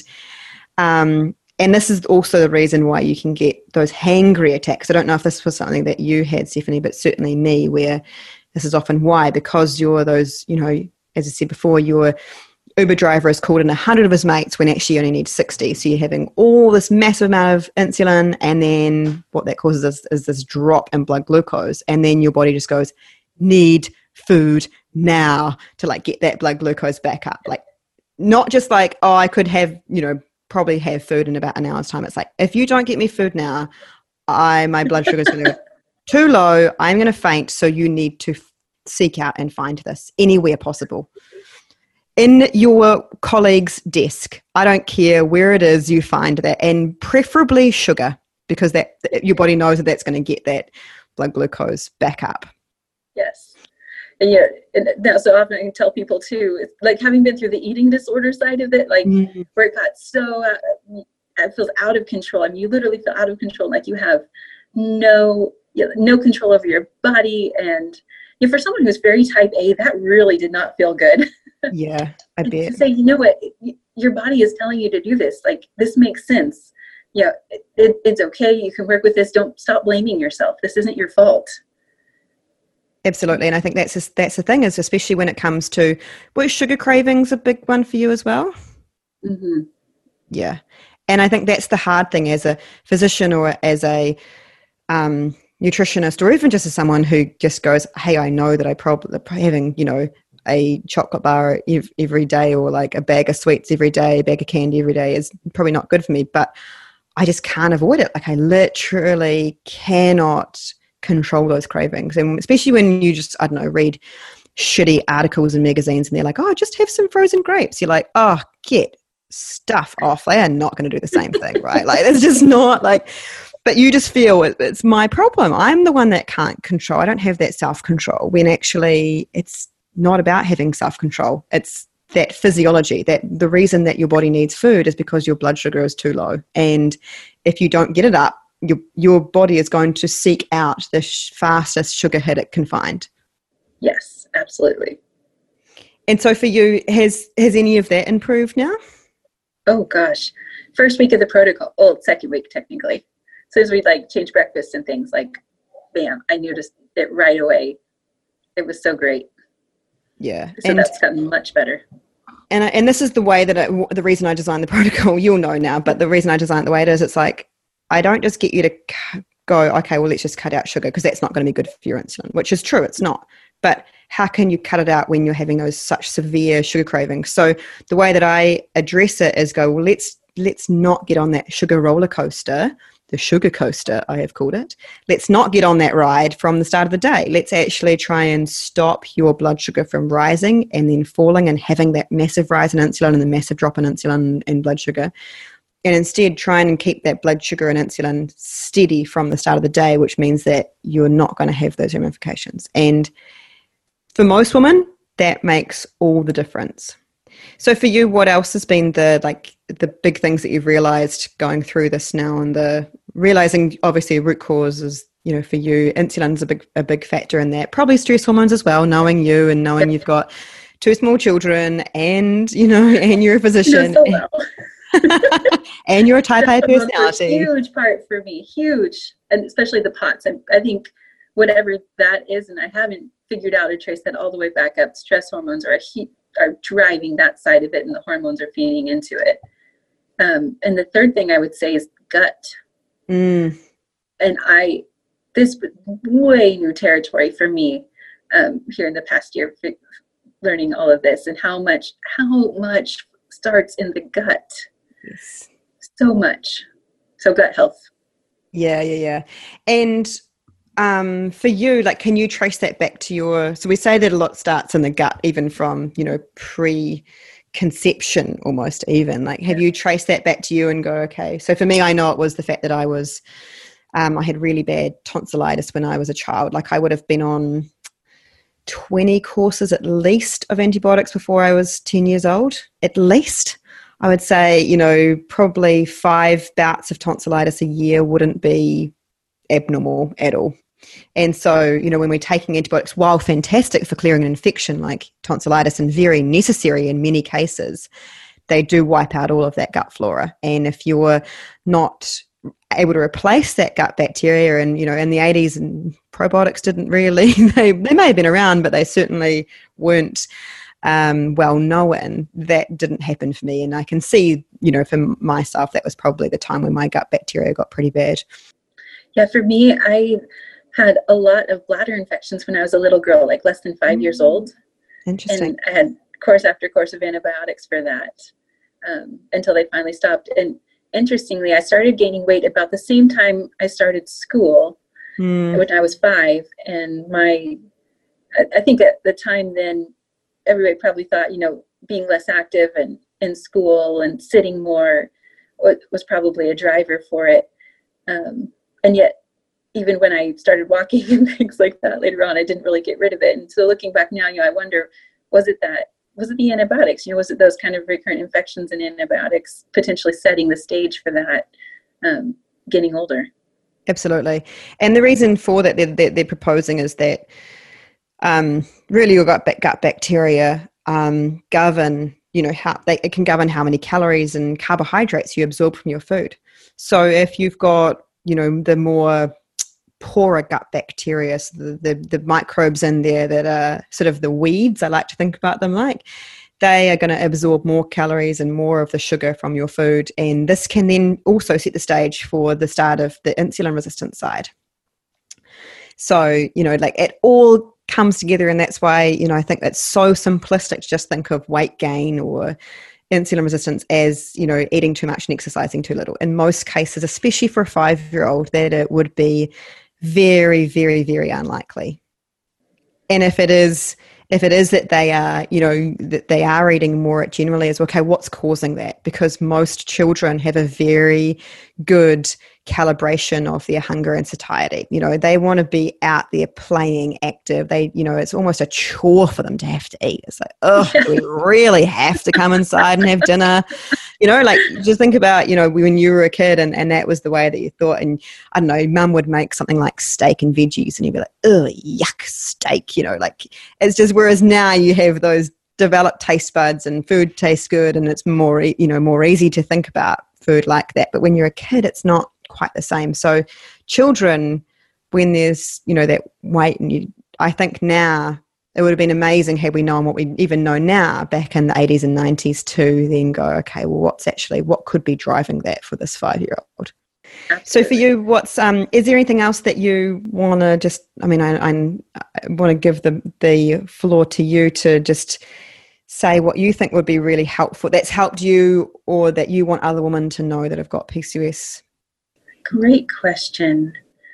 this is also the reason why you can get those hangry attacks. I don't know if this was something that you had, Stephanie, but certainly me, where this is often why, because you're those, as I said before, your Uber driver has called in 100 of his mates when actually you only need 60. So you're having all this massive amount of insulin, and then what that causes is this drop in blood glucose. And then your body just goes, need food now to like get that blood glucose back up. Like not just like, oh, I could have, probably have food in about an hour's time. It's like, if you don't get me food now, my blood sugar is going to go too low, I'm going to faint, so you need to seek out and find this anywhere possible. In your colleague's desk, I don't care where it is, you find that, and preferably sugar, because that your body knows that that's going to get that blood glucose back up. Yes. And and that's so often I can tell people too, it's like having been through the eating disorder side of it, like where it got so, it feels out of control. I mean, you literally feel out of control, like you have no control over your body. And for someone who's very type A, that really did not feel good. Yeah, I bet. To say, you know what, your body is telling you to do this. Like, this makes sense. It's okay. You can work with this. Don't stop blaming yourself. This isn't your fault. Absolutely. And I think that's the thing, is especially when it comes to, was sugar cravings a big one for you as well? Mm-hmm. Yeah. And I think that's the hard thing as a physician or as a nutritionist, or even just as someone who just goes, hey, I know that I probably having, a chocolate bar every day, or like a bag of sweets every day, a bag of candy every day is probably not good for me, but I just can't avoid it. Like I literally cannot control those cravings. And especially when you just, I don't know, read shitty articles in magazines and they're like, oh, just have some frozen grapes. You're like, oh, get stuff off. They are not going to do the same thing, right? Like it's just not like, but you just feel it's my problem. I'm the one that can't control. I don't have that self-control, when actually it's not about having self-control. It's that physiology, that the reason that your body needs food is because your blood sugar is too low. And if you don't get it up, your body is going to seek out the fastest sugar hit it can find. Yes, absolutely. And so for you, has any of that improved now? Oh gosh. First week of the protocol, second week technically. So as we like change breakfast and things, like, bam, I noticed it right away. It was so great. Yeah. So that's gotten much better. And this is the way that the reason I designed the protocol, you'll know now, but the reason I designed it the way it is, it's like, I don't just get you to go, okay, well, let's just cut out sugar because that's not going to be good for your insulin, which is true. It's not. But how can you cut it out when you're having those such severe sugar cravings? So the way that I address it is go, well, let's not get on that sugar roller coaster, the sugar coaster, I have called it. Let's not get on that ride from the start of the day. Let's actually try and stop your blood sugar from rising and then falling and having that massive rise in insulin and the massive drop in insulin and blood sugar. And instead try and keep that blood sugar and insulin steady from the start of the day, which means that you're not going to have those ramifications. And for most women, that makes all the difference. So for you, what else has been the big things that you've realized going through this now, and the realizing obviously root cause is, for you, insulin's a big factor in that, probably stress hormones as well, knowing you and knowing you've got 2 small children and, and you're a physician. So well. And you're a type A personality. Huge part for me, huge. And especially the POTS. I think whatever that is, and I haven't figured out or traced that all the way back up, stress hormones are driving that side of it, and the hormones are feeding into it. And the third thing I would say is gut. And this way new territory for me here in the past year, learning all of this and how much starts in the gut. Yes. So much. So gut health. Yeah. And for you, like, can you trace that back to so we say that a lot starts in the gut, even from, pre-conception almost even. Like, have you traced that back to you and go, okay, so for me, I know it was the fact that I had really bad tonsillitis when I was a child. Like, I would have been on 20 courses at least of antibiotics before I was 10 years old, at least. I would say, probably 5 bouts of tonsillitis a year wouldn't be abnormal at all. And so, when we're taking antibiotics, while fantastic for clearing an infection like tonsillitis and very necessary in many cases, they do wipe out all of that gut flora. And if you're not able to replace that gut bacteria, and, in the 80s, and probiotics didn't really, they may have been around, but they certainly weren't well known, that didn't happen for me. And I can see, for myself, that was probably the time when my gut bacteria got pretty bad. Yeah, for me, I had a lot of bladder infections when I was a little girl, like less than 5 years old. Interesting. And I had course after course of antibiotics for that until they finally stopped. And interestingly, I started gaining weight about the same time I started school, when I was 5. And I think at the time then, everybody probably thought, being less active and in school and sitting more was probably a driver for it. And yet, even when I started walking and things like that later on, I didn't really get rid of it. And so looking back now, I wonder, was it the antibiotics? Was it those kind of recurrent infections and antibiotics potentially setting the stage for that getting older? Absolutely. And the reason for that they're proposing is that really your gut bacteria govern, it can govern how many calories and carbohydrates you absorb from your food. So if you've got, the more poorer gut bacteria, so the microbes in there that are sort of the weeds, I like to think about them like, they are going to absorb more calories and more of the sugar from your food. And this can then also set the stage for the start of the insulin resistant side. So, it all comes together, and that's why, I think it's so simplistic to just think of weight gain or insulin resistance as, eating too much and exercising too little. In most cases, especially for a 5-year-old, that it would be very, very, very unlikely. And if it is that they are, that they are eating more, it generally is, okay, what's causing that? Because most children have a very good calibration of their hunger and satiety. They want to be out there playing, active. It's almost a chore for them to have to eat. It's like, do we really have to come inside and have dinner? Just think about, when you were a kid and that was the way that you thought. And I don't know, mum would make something like steak and veggies and you'd be like, oh, yuck, steak, it's just, whereas now you have those developed taste buds and food tastes good and it's more, more easy to think about food like that. But when you're a kid, it's not quite the same. So children, when there's, that weight, and I think now it would have been amazing had we known what we even know now back in the 80s and 90s to then go, okay, well, what could be driving that for this 5-year-old? Absolutely. So for you, is there anything else that you want to just, I want to give the floor to you to just say what you think would be really helpful, that's helped you or that you want other women to know that have got PCOS? Great question.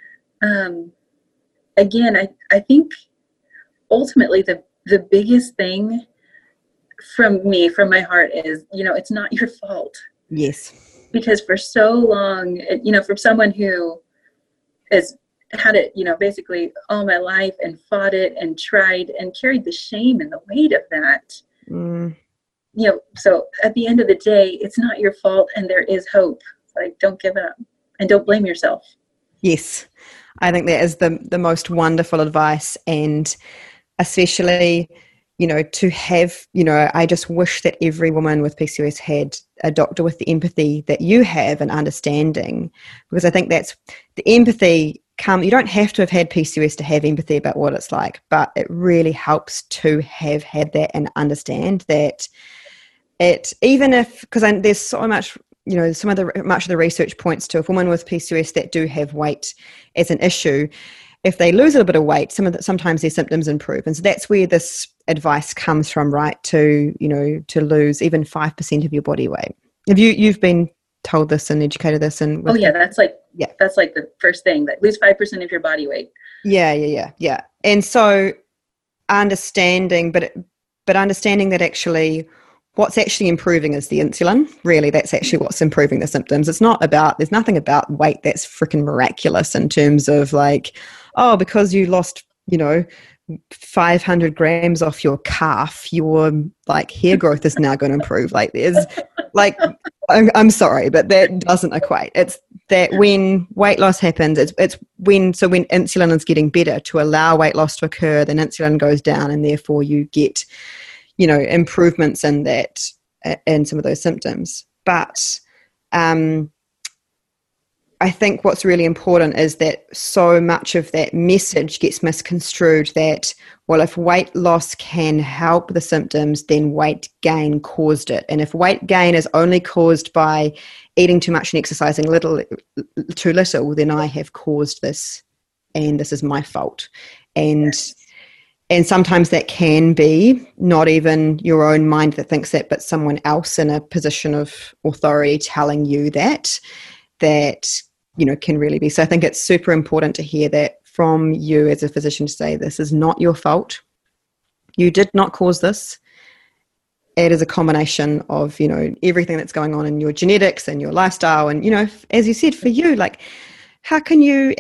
Again, I think ultimately the biggest thing from my heart is, it's not your fault. Yes. Because for so long, from someone who has had it, basically all my life and fought it and tried and carried the shame and the weight of that. So at the end of the day, it's not your fault and there is hope. Like, don't give up and don't blame yourself. Yes. I think that is the most wonderful advice, and especially, to have, I just wish that every woman with PCOS had a doctor with the empathy that you have and understanding, because I think that's the empathy you don't have to have had PCOS to have empathy about what it's like, but it really helps to have had that and understand that even if, because there's so much, much of the research points to if women with PCOS that do have weight as an issue, if they lose a little bit of weight, sometimes their symptoms improve. And so that's where this advice comes from, right? To lose even 5% of your body weight. Have you've been told this and educated this? And that's like the first thing, that lose 5% of your body weight. Yeah. And so understanding that actually what's actually improving is the insulin. Really, that's actually what's improving the symptoms. There's nothing about weight that's freaking miraculous in terms of like, oh, because you lost, 500 grams off your calf, your like hair growth is now going to improve. Like there's like, I'm sorry, but that doesn't equate. It's that when weight loss happens, it's when insulin is getting better to allow weight loss to occur, then insulin goes down and therefore you get, improvements in that, in some of those symptoms. But I think what's really important is that so much of that message gets misconstrued that, well, if weight loss can help the symptoms, then weight gain caused it. And if weight gain is only caused by eating too much and exercising too little, then I have caused this and this is my fault. And sometimes that can be not even your own mind that thinks that, but someone else in a position of authority telling you that can really be. So I think it's super important to hear that from you as a physician, to say this is not your fault. You did not cause this. It is a combination of, everything that's going on in your genetics and your lifestyle. And, as you said, for you, like, how can you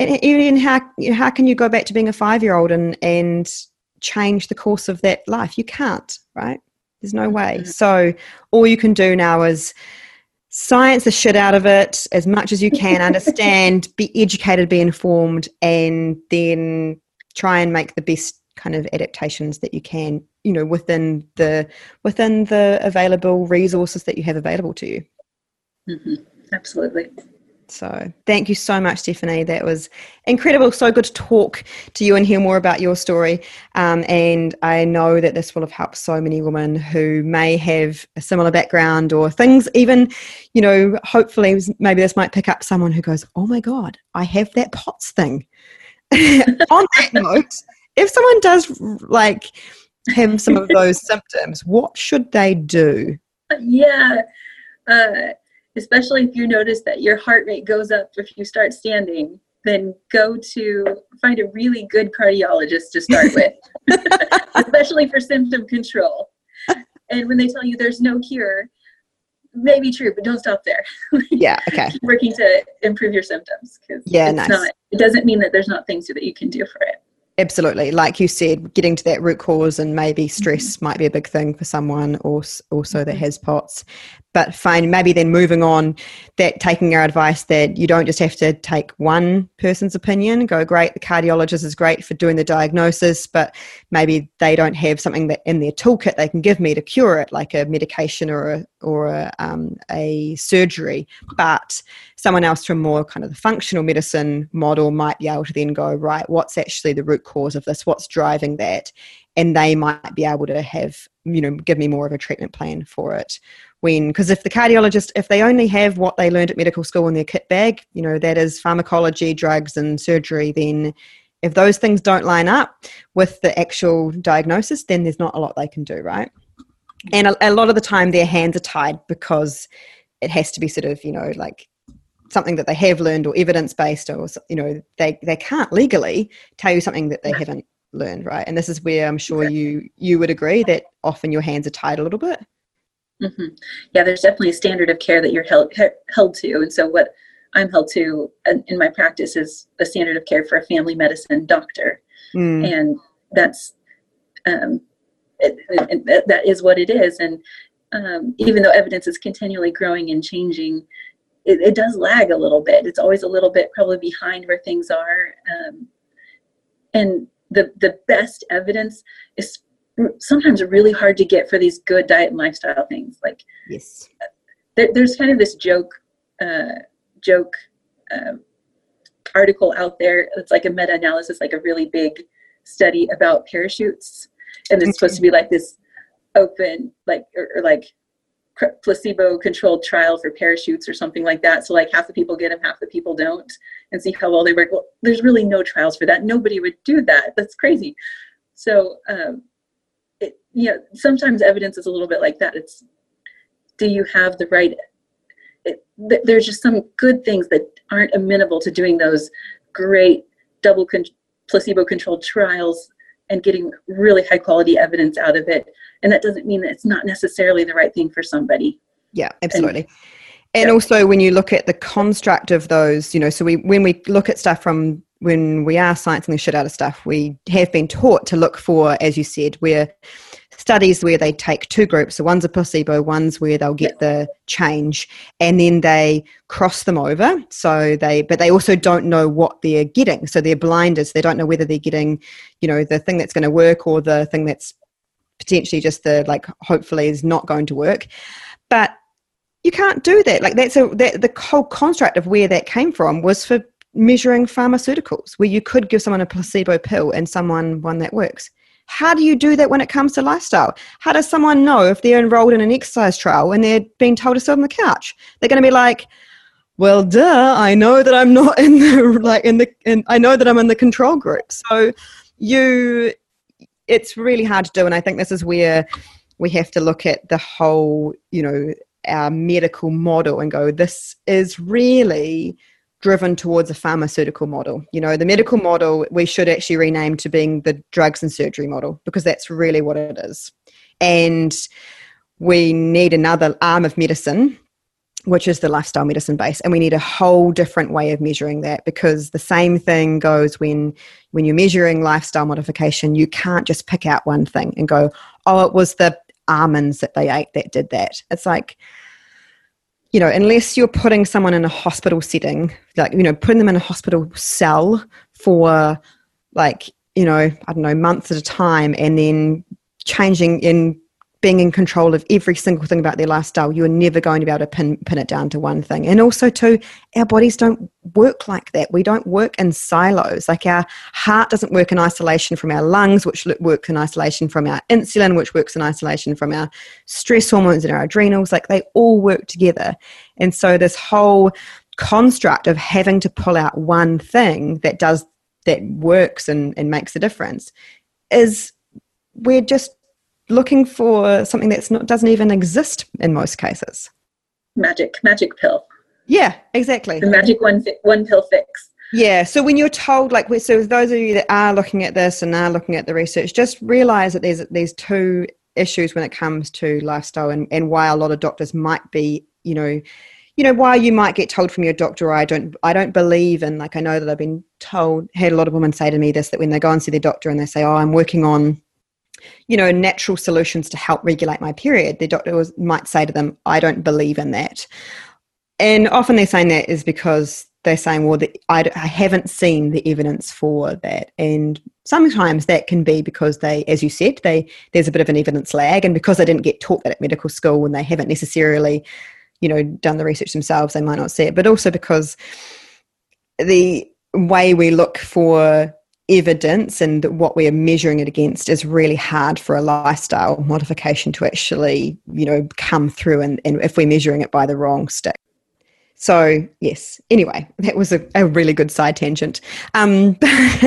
go back to being a 5-year-old and change the course of that life? You can't, right? There's no way. So all you can do now is science the shit out of it as much as you can, understand, be educated, be informed, and then try and make the best kind of adaptations that you can, within the available resources that you have available to you. Mm-hmm. Absolutely. So thank you so much, Stephanie. That was incredible. So good to talk to you and hear more about your story. And I know that this will have helped so many women who may have a similar background or things, even, hopefully maybe this might pick up someone who goes, oh my God, I have that POTS thing. On that note, if someone does like have some of those symptoms, what should they do? Yeah. Especially if you notice that your heart rate goes up if you start standing, then go to find a really good cardiologist to start with, especially for symptom control. And when they tell you there's no cure, may be true, but don't stop there. Yeah, okay. Keep working to improve your symptoms. It doesn't mean that there's not things that you can do for it. Absolutely. Like you said, getting to that root cause, and maybe stress might be a big thing for someone also that has POTS. But fine, maybe then moving on, that taking our advice that you don't just have to take one person's opinion, go, great, the cardiologist is great for doing the diagnosis, but maybe they don't have something that in their toolkit they can give me to cure it, like a medication or a surgery. But someone else from more kind of the functional medicine model might be able to then go, right, what's actually the root cause of this? What's driving that? And they might be able to have, give me more of a treatment plan for it. Because if the cardiologist, if they only have what they learned at medical school in their kit bag, that is pharmacology, drugs and surgery, then if those things don't line up with the actual diagnosis, then there's not a lot they can do, right? And a lot of the time their hands are tied because it has to be sort of, like something that they have learned or evidence-based, or, they can't legally tell you something that they haven't learned, right? And this is where I'm sure you would agree that often your hands are tied a little bit. Mm-hmm. Yeah, there's definitely a standard of care that you're held to. And so what I'm held to in my practice is a standard of care for a family medicine doctor. And that's, that is what it is. And even though evidence is continually growing and changing, it does lag a little bit. It's always a little bit probably behind where things are. And the best evidence is sometimes really hard to get for these good diet and lifestyle things. Like, yes, there's kind of this joke article out there. It's like a meta-analysis, like a really big study about parachutes, and it's supposed to be like this open, like or like placebo-controlled trial for parachutes or something like that. So like half the people get them, half the people don't, and see how well they work. Well, there's really no trials for that. Nobody would do that. That's crazy. So, sometimes evidence is a little bit like that. It's, do you have the right, there's just some good things that aren't amenable to doing those great placebo-controlled trials and getting really high quality evidence out of it. And that doesn't mean that it's not necessarily the right thing for somebody. Yeah, absolutely. And also when you look at the construct of those, so when we look at stuff from when we are sciencing the shit out of stuff, we have been taught to look for, as you said, where studies where they take two groups. So one's a placebo, one's where they'll get the change, and then they cross them over. But they also don't know what they're getting. So they're blinders. They don't know whether they're getting, the thing that's going to work or the thing that's potentially just hopefully is not going to work. But you can't do that. Like the whole construct of where that came from was for measuring pharmaceuticals, where you could give someone a placebo pill and one that works. How do you do that when it comes to lifestyle? How does someone know if they're enrolled in an exercise trial and they're being told to sit on the couch? They're going to be like, well, duh, I know that I'm not in the, I know that I'm in the control group. So it's really hard to do. And I think this is where we have to look at the whole, our medical model and go, this is really driven towards a pharmaceutical model. The medical model, we should actually rename to being the drugs and surgery model, because that's really what it is. And we need another arm of medicine, which is the lifestyle medicine base. And we need a whole different way of measuring that, because the same thing goes when you're measuring lifestyle modification, you can't just pick out one thing and go, oh, it was the almonds that they ate that did that. It's like, unless you're putting someone in a hospital setting, putting them in a hospital cell for I don't know, months at a time, and then changing in being in control of every single thing about their lifestyle, you're never going to be able to pin it down to one thing. And also too, our bodies don't work like that. We don't work in silos. Like our heart doesn't work in isolation from our lungs, which works in isolation from our insulin, which works in isolation from our stress hormones and our adrenals. Like they all work together. And so this whole construct of having to pull out one thing that works and makes a difference is, we're just looking for something doesn't even exist in most cases. Magic pill. Yeah, exactly. The magic one pill fix. Yeah. So when you're told, so those of you that are looking at this and are looking at the research, just realize that there's two issues when it comes to lifestyle, and why a lot of doctors might be, why you might get told from your doctor, I don't believe in, I know that I've been told, had a lot of women say to me this, that when they go and see their doctor and they say, oh, I'm working on natural solutions to help regulate my period, the doctor might say to them, I don't believe in that. And often they're saying that is because they're saying, well, I haven't seen the evidence for that. And sometimes that can be because as you said, there's a bit of an evidence lag, and because they didn't get taught that at medical school and they haven't necessarily, done the research themselves, they might not see it. But also because the way we look for evidence and what we are measuring it against is really hard for a lifestyle modification to actually, come through, and if we're measuring it by the wrong stick. So yes, anyway, that was a really good side tangent. Thank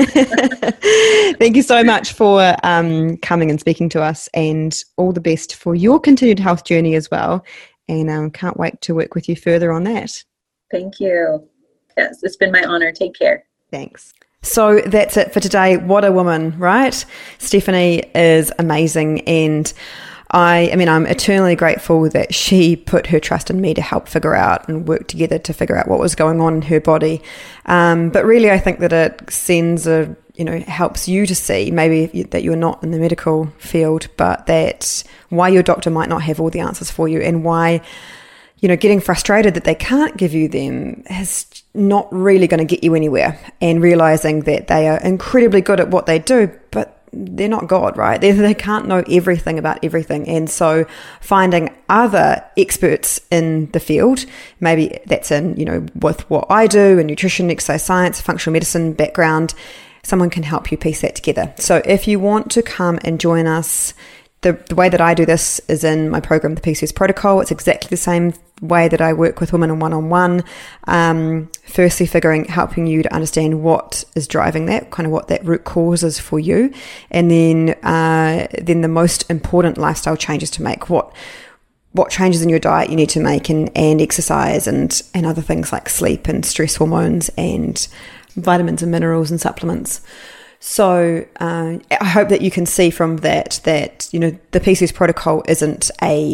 you so much for coming and speaking to us, and all the best for your continued health journey as well. And can't wait to work with you further on that. Thank you. Yes, it's been my honor. Take care. Thanks. So that's it for today. What a woman, right? Stephanie is amazing, and I'm eternally grateful that she put her trust in me to help figure out and work together to figure out what was going on in her body. But really, I think that it sends helps you to see maybe that you're not in the medical field, but that why your doctor might not have all the answers for you, and why, getting frustrated that they can't give you them is not really going to get you anywhere, and realizing that they are incredibly good at what they do, but they're not God, right? They can't know everything about everything. And so finding other experts in the field, maybe that's in, with what I do in nutrition, exercise science, functional medicine background, someone can help you piece that together. So if you want to come and join us the way that I do this is in my program, the PCOS Protocol. It's exactly the same way that I work with women on one-on-one. Firstly, helping you to understand what is driving that, kind of what that root cause is for you. And then the most important lifestyle changes to make, what changes in your diet you need to make, and exercise and other things like sleep and stress hormones and vitamins and minerals and supplements. So I hope that you can see from that, the PCOS Protocol isn't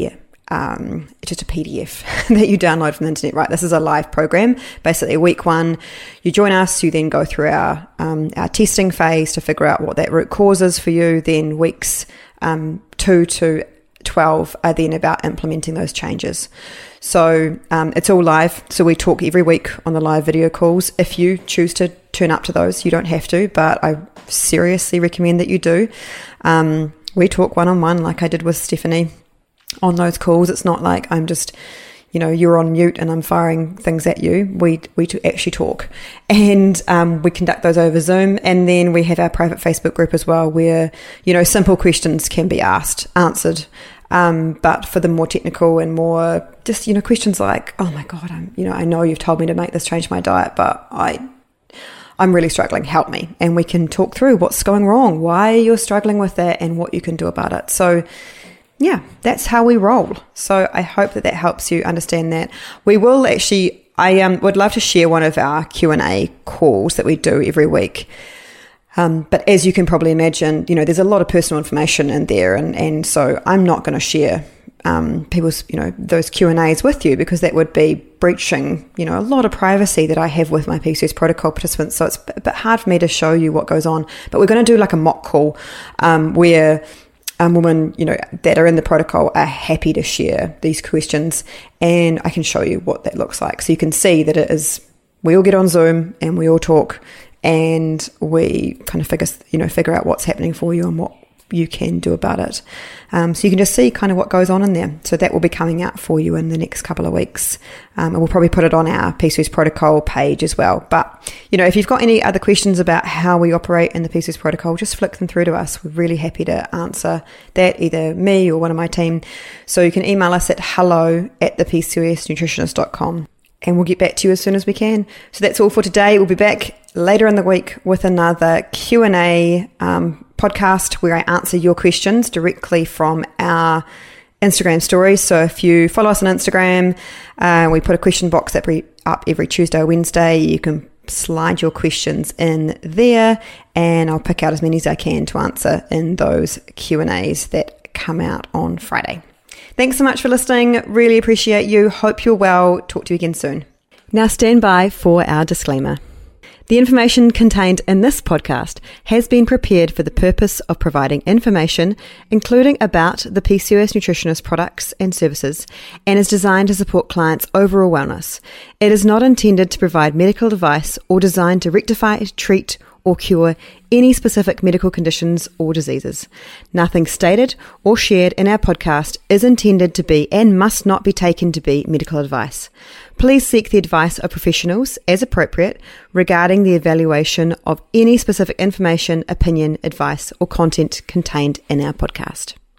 just a PDF that you download from the internet, right? This is a live program. Basically, week 1, you join us, you then go through our testing phase to figure out what that root cause is for you. Then weeks 2 to 12 are then about implementing those changes. So it's all live. So we talk every week on the live video calls. If you choose to turn up to those, you don't have to, but I seriously recommend that you do. We talk one-on-one like I did with Stephanie on those calls. It's not like I'm just, you're on mute and I'm firing things at you. We actually talk, and we conduct those over Zoom. And then we have our private Facebook group as well, where, simple questions can be answered. But for the more technical and more just, questions like, oh my God, I know you've told me to make this change to my diet, but I'm really struggling, help me. And we can talk through what's going wrong, why you're struggling with that, and what you can do about it. So yeah, that's how we roll. So I hope that helps you understand that. We will actually, I would love to share one of our Q&A calls that we do every week. But as you can probably imagine, there's a lot of personal information in there. And so I'm not going to share people's, those Q&As with you, because that would be breaching, a lot of privacy that I have with my PCOS Protocol participants. So it's a bit hard for me to show you what goes on. But we're going to do like a mock call where women, that are in the protocol are happy to share these questions, and I can show you what that looks like. So you can see that it is, we all get on Zoom and we all talk, and we kind of figure out what's happening for you and what you can do about it. So you can just see kind of what goes on in there. So that will be coming out for you in the next couple of weeks. And we'll probably put it on our PCOS Protocol page as well. But, if you've got any other questions about how we operate in the PCOS Protocol, just flick them through to us. We're really happy to answer that, either me or one of my team. So you can email us at hello@thepcosnutritionist.com. And we'll get back to you as soon as we can. So that's all for today. We'll be back later in the week with another Q&A podcast where I answer your questions directly from our Instagram stories. So if you follow us on Instagram, we put a question box up every Tuesday or Wednesday. You can slide your questions in there, and I'll pick out as many as I can to answer in those Q&As that come out on Friday. Thanks so much for listening. Really appreciate you. Hope you're well. Talk to you again soon. Now stand by for our disclaimer. The information contained in this podcast has been prepared for the purpose of providing information, including about the PCOS Nutritionist products and services, and is designed to support clients' overall wellness. It is not intended to provide medical advice or designed to rectify, treat, or cure any specific medical conditions or diseases. Nothing stated or shared in our podcast is intended to be and must not be taken to be medical advice. Please seek the advice of professionals as appropriate regarding the evaluation of any specific information, opinion, advice, or content contained in our podcast.